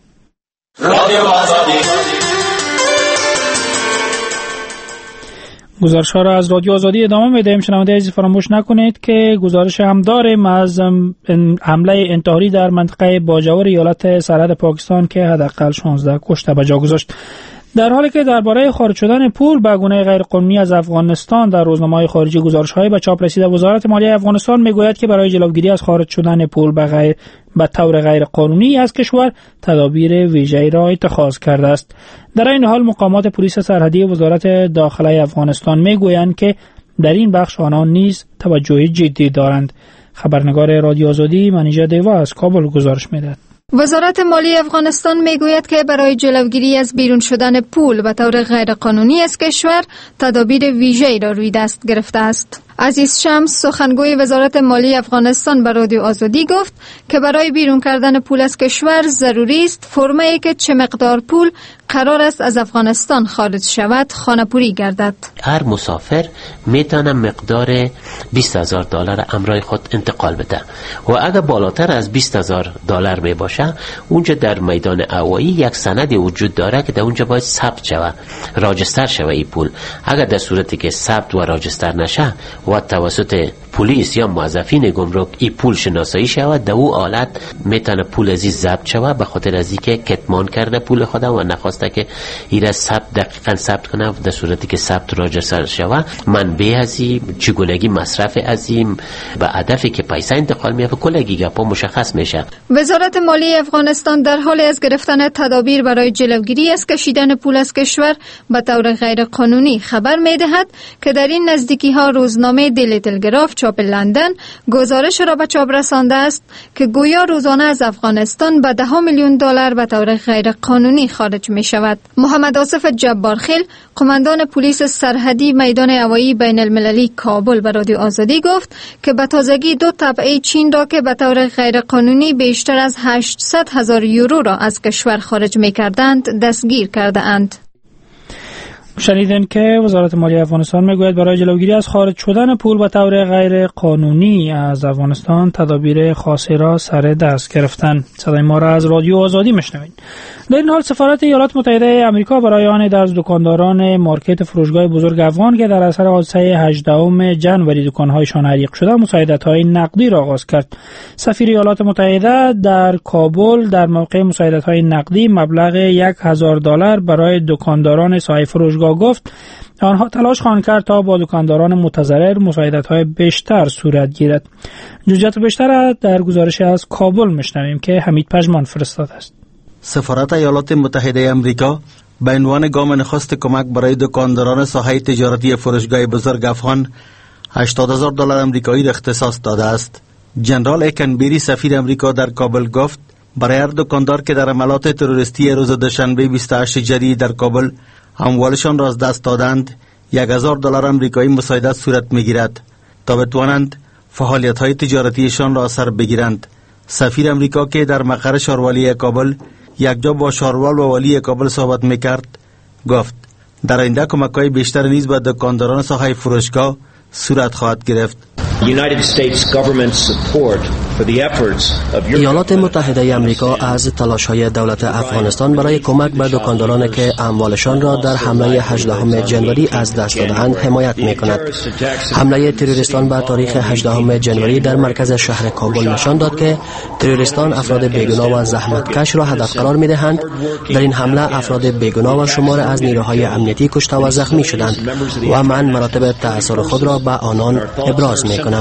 گزارش ها را از رادیو آزادی ادامه میدهیم. شنونده عزیز فراموش نکنید که گزارش هم داریم از حمله انتحاری در منطقه باجوور ایالت سرحد پاکستان که حداقل 16 کشته به جا گذاشت. در حالی که درباره خارج شدن پول به گونه غیرقانونی از افغانستان در روزنامه‌های خارجی گزارش‌هایی به چاپ رسیده، وزارت مالیه افغانستان میگوید که برای جلوگیری از خارج شدن پول به طور غیرقانونی از کشور تدابیر ویژه‌ای را اتخاذ کرده است. در این حال مقامات پلیس سرحدی وزارت داخله افغانستان میگویند که در این بخش آنان نیز توجه جدی دارند. خبرنگار رادیو آزادی منیژه دیوا از کابل گزارش می‌دهد. وزارت مالیه افغانستان میگوید که برای جلوگیری از بیرون شدن پول به طور غیرقانونی از کشور تدابیر ویژه‌ای را روی دست گرفته است. عزیز شمس سخنگوی وزارت مالیه افغانستان به رادیو آزادی گفت که برای بیرون کردن پول از کشور ضروری است فرمایی که چه مقدار پول قرار است از افغانستان خارج شود خانه‌پوری گردد. هر مسافر میتونه مقدار $20,000 همراه خود انتقال بده و اگر بالاتر از $20,000 می باشه اونجا در میدان هوایی یک سند وجود داره که در اونجا باید ثبت شود، راجستر شود این پول. اگر در صورتی که ثبت و راجستر نشه و توسط پلیس یا موظفین گمرک این پول شناسایی شود، در او حالت میتونه پول ازی ضبط شود به خاطر از اینکه کتمان کرده پول خود و نخواسته که ایره دقیقاً ثبت کنه. در صورتی که ثبت راجع سر شود منبع ازی چگونگی مصرف ازیم به هدفی که پیسه انتقال میشه کلگی گپا مشخص میشه. وزارت مالی افغانستان در حال از گرفتن تدابیر برای جلوگیری از کشیدن پول از کشور به طور غیر قانونی خبر می‌دهد که در این نزدیکی‌ها روزنامه دیلی تلگراف چاپ لندن گزارش را به چاپ رسانده است که گویا روزانه از افغانستان به $10 میلیون به طور غیر قانونی خارج می‌شود. محمد آصف جبارخیل، قماندان پلیس سرحدی میدان هوایی بین المللی کابل به رادیو آزادی گفت که به تازگی 2 تبعه چین را که به طور غیر قانونی بیشتر از 800,000 یورو را از کشور خارج می‌کردند دستگیر کرده اند. شنیدین که وزارت مالی افغانستان میگوید برای جلوگیری از خارج شدن پول به طور غیر قانونی از افغانستان تدابیر خاصی را سر دست گرفتن. صدای ما را از رادیو آزادی میشنوید. در این حال سفارت ایالات متحده آمریکا برای آن از دکانداران مارکت فروشگاه بزرگ افغان که در اثر حادثه 18 ژانویه دکان‌هایشان حریق شده مساعدت‌های نقدی را آغاز کرد. سفیر ایالات متحده در کابل در موقع مساعدت‌های نقدی مبلغ $1,000 برای دکانداران صاحب فروشگاه گفت آنها تلاش خواهند کرد تا با دکانداران متضرر مساعدت‌های بیشتر صورت گیرد. جزئیات بیشتر در گزارش از کابل میشنویم که حمید پژمان فرستاده است. سفارت ایالات متحده آمریکا به عنوان گام نخست کمک برای دکانداران ساحه تجارتی فروشگاه بزرگ افغان $80,000 آمریکایی را اختصاص داده است. جنرال اکنبری سفیر آمریکا در کابل گفت برای هر دکاندار که در عملات تروریستی روز دوشنبه 28 ژوئیه در کابل اموالشان را از دست دادند $1,000 آمریکایی مساعدت صورت می‌گیرد تا بتوانند فعالیت‌های تجارتیشان را سر بگیرند. سفیر آمریکا که در مقر شاروالی کابل یکجا با شاروال و والی کابل صحبت می‌کرد گفت در آینده کمک‌های بیشتر نیز به دکانداران ساحه فروشگاه صورت خواهد گرفت. ایالات متحده آمریکا از تلاش‌های دولت افغانستان برای کمک به دکاندارانی که اموالشان را در حمله 18 ژانویه از دست دادند حمایت می‌کند. حمله تروریستان به تاریخ 18 ژانویه در مرکز شهر کابل نشان داد که تروریستان افراد بیگناه و زحمتکش را هدف قرار می‌دهند. در این حمله افراد بیگناه و شمار از نیروهای امنیتی کشته و زخمی شدند و من مراتب تأثیر خود را به آنان ابراز می‌کنم.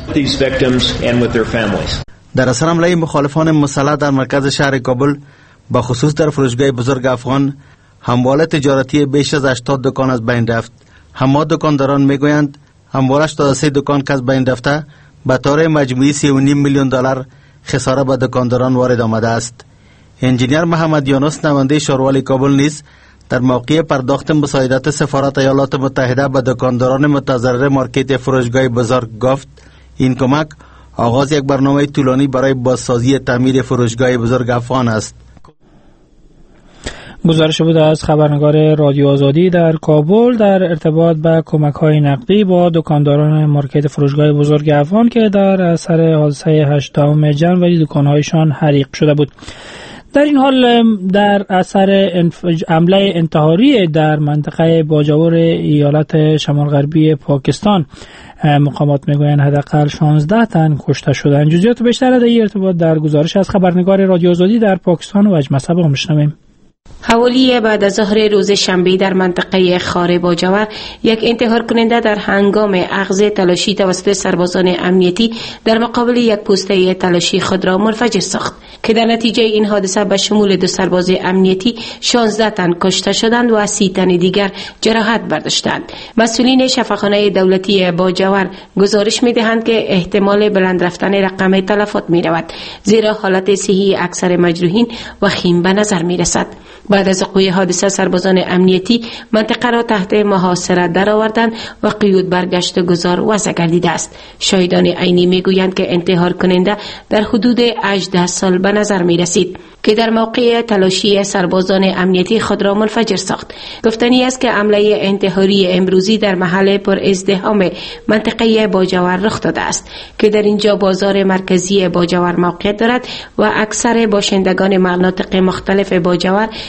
در اثر حمله مخالفان مسلح در مرکز شهر کابل با خصوص در فروشگاه بزرگ افغان اموال تجارتی بیش از 80 دکان از بین رفت. اما دکانداران میگویند اموال 83 دکان که از بین رفته به طور مجموعی $3.5 میلیون خساره به دکانداران وارد آمده است. انجینیر محمد یونس نماینده شاروال کابل نیز در موقع پرداخت مساعدت سفارت ایالات متحده به دکانداران متضرر مارکت فروشگاه بزرگ گفت این کمک آغاز یک برنامه طولانی برای بازسازی تعمیر فروشگاه بزرگ افغان است. گزارش بود از خبرنگار رادیو آزادی در کابل در ارتباط به کمک‌های نقدی با دکانداران مارکت فروشگاه بزرگ افغان که در اثر حادثه 18 ژانویه دکان‌هایشان حریق شده بود. در این حال در اثر حمله انتحاری در منطقه باجاور ایالت شمال غربی پاکستان مقامات میگویند حداقل 16 تن کشته شدند. جزئیات بیشتر در این ارتباط در گزارش از خبرنگار رادیو آزادی در پاکستان و اجمسبا میشنویم. حوالی بعد از ظهر روز شنبه در منطقه خار باجاور یک انتحار کننده در هنگام اخذ تلاشی توسط سربازان امنیتی در مقابل یک پوسته تلاشی خود را منفجر ساخت که در نتیجه این حادثه به شمول 2 سرباز امنیتی 16 تن کشته شدند و 30 تن دیگر جراحت برداشتند. مسئولین شفاخانه دولتی باجاور گزارش می‌دهند که احتمال بلند رفتن رقم تلفات می‌رود زیرا حالت صحی اکثر مجروحین وخیم به نظر می‌رسد. بعد از وقوع حادثه سربازان امنیتی منطقه را تحت محاصره درآوردند و قیود برگشت گذار وضع گردیده است. شاهدان عینی میگویند که انتحار کننده در حدود 18 سال به نظر می رسید که در موقع تلاشی سربازان امنیتی خود را منفجر ساخت. گفتنی است که حمله انتحاری امروزی در محل پر ازدحام منطقه باجاور رخ داده است که در اینجا بازار مرکزی باجاور موقعیت دارد و اکثر باشندگان مناطق مختلف باجاور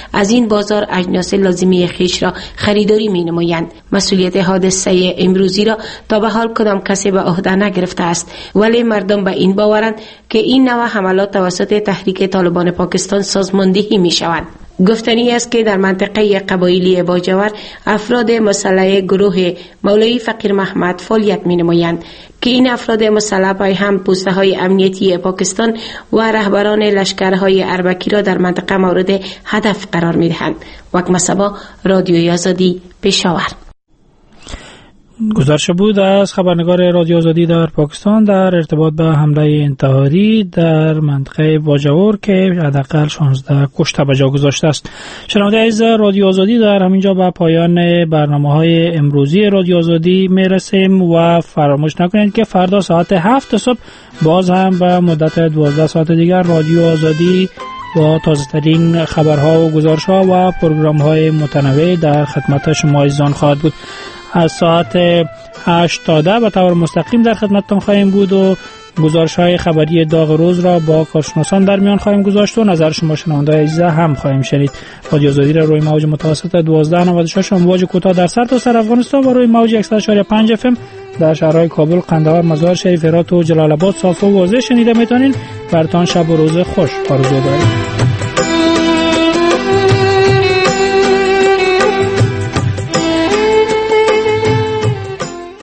از این بازار اجناس لازمه خیش را خریداری می نمایند. مسئولیت حادثه امروزی را تا به حال کدام کسی به عهده نگرفته است، ولی مردم به این باورند که این نوع حملات توسط تحریک طالبان پاکستان سازماندهی می شوند. گفتنی است که در منطقه قبایلی باجوور افراد مسلح گروه مولوی فقیر محمد فعالیت می نمایند که این افراد مسلح پای هم پوسته های امنیتی پاکستان و رهبران لشکرهای اربکی را در منطقه مورد هدف قرار می دهند. وقت مصبا، رادیوی آزادی، پشاور. گزارش بود از خبرنگار رادیو آزادی در پاکستان در ارتباط به حمله انتحاری در منطقه باجوور که حداقل 16 کشته به جا گذاشته است. شنونده عزیز، رادیو آزادی در همینجا به پایان برنامه‌های امروزی رادیو آزادی میرسیم و فراموش نکنید که فردا ساعت 7 صبح باز هم به مدت 12 ساعت دیگر رادیو آزادی با تازه‌ترین خبرها و گزارش‌ها و پروگرام‌های متنوع در خدمت شما عزیزان خواهد بود. از ساعت 8 تا 10 به طور مستقیم در خدمتتان خواهیم بود و گزارش‌های خبری داغ روز را با کارشناسان در میان خواهیم گذاشت و نظر شما شنونده‌های عزیز هم خواهیم شنید. رادیو آزادی را روی موج متوسط 1296 امواج کوتاه در سرتاسر افغانستان و روی موج 100.5 FM در شهرهای کابل، قندهار، مزار شریف، هرات و جلال آباد صاف و واضح شنیده میتونین. براتون شب و روز خوش آرزو داریم.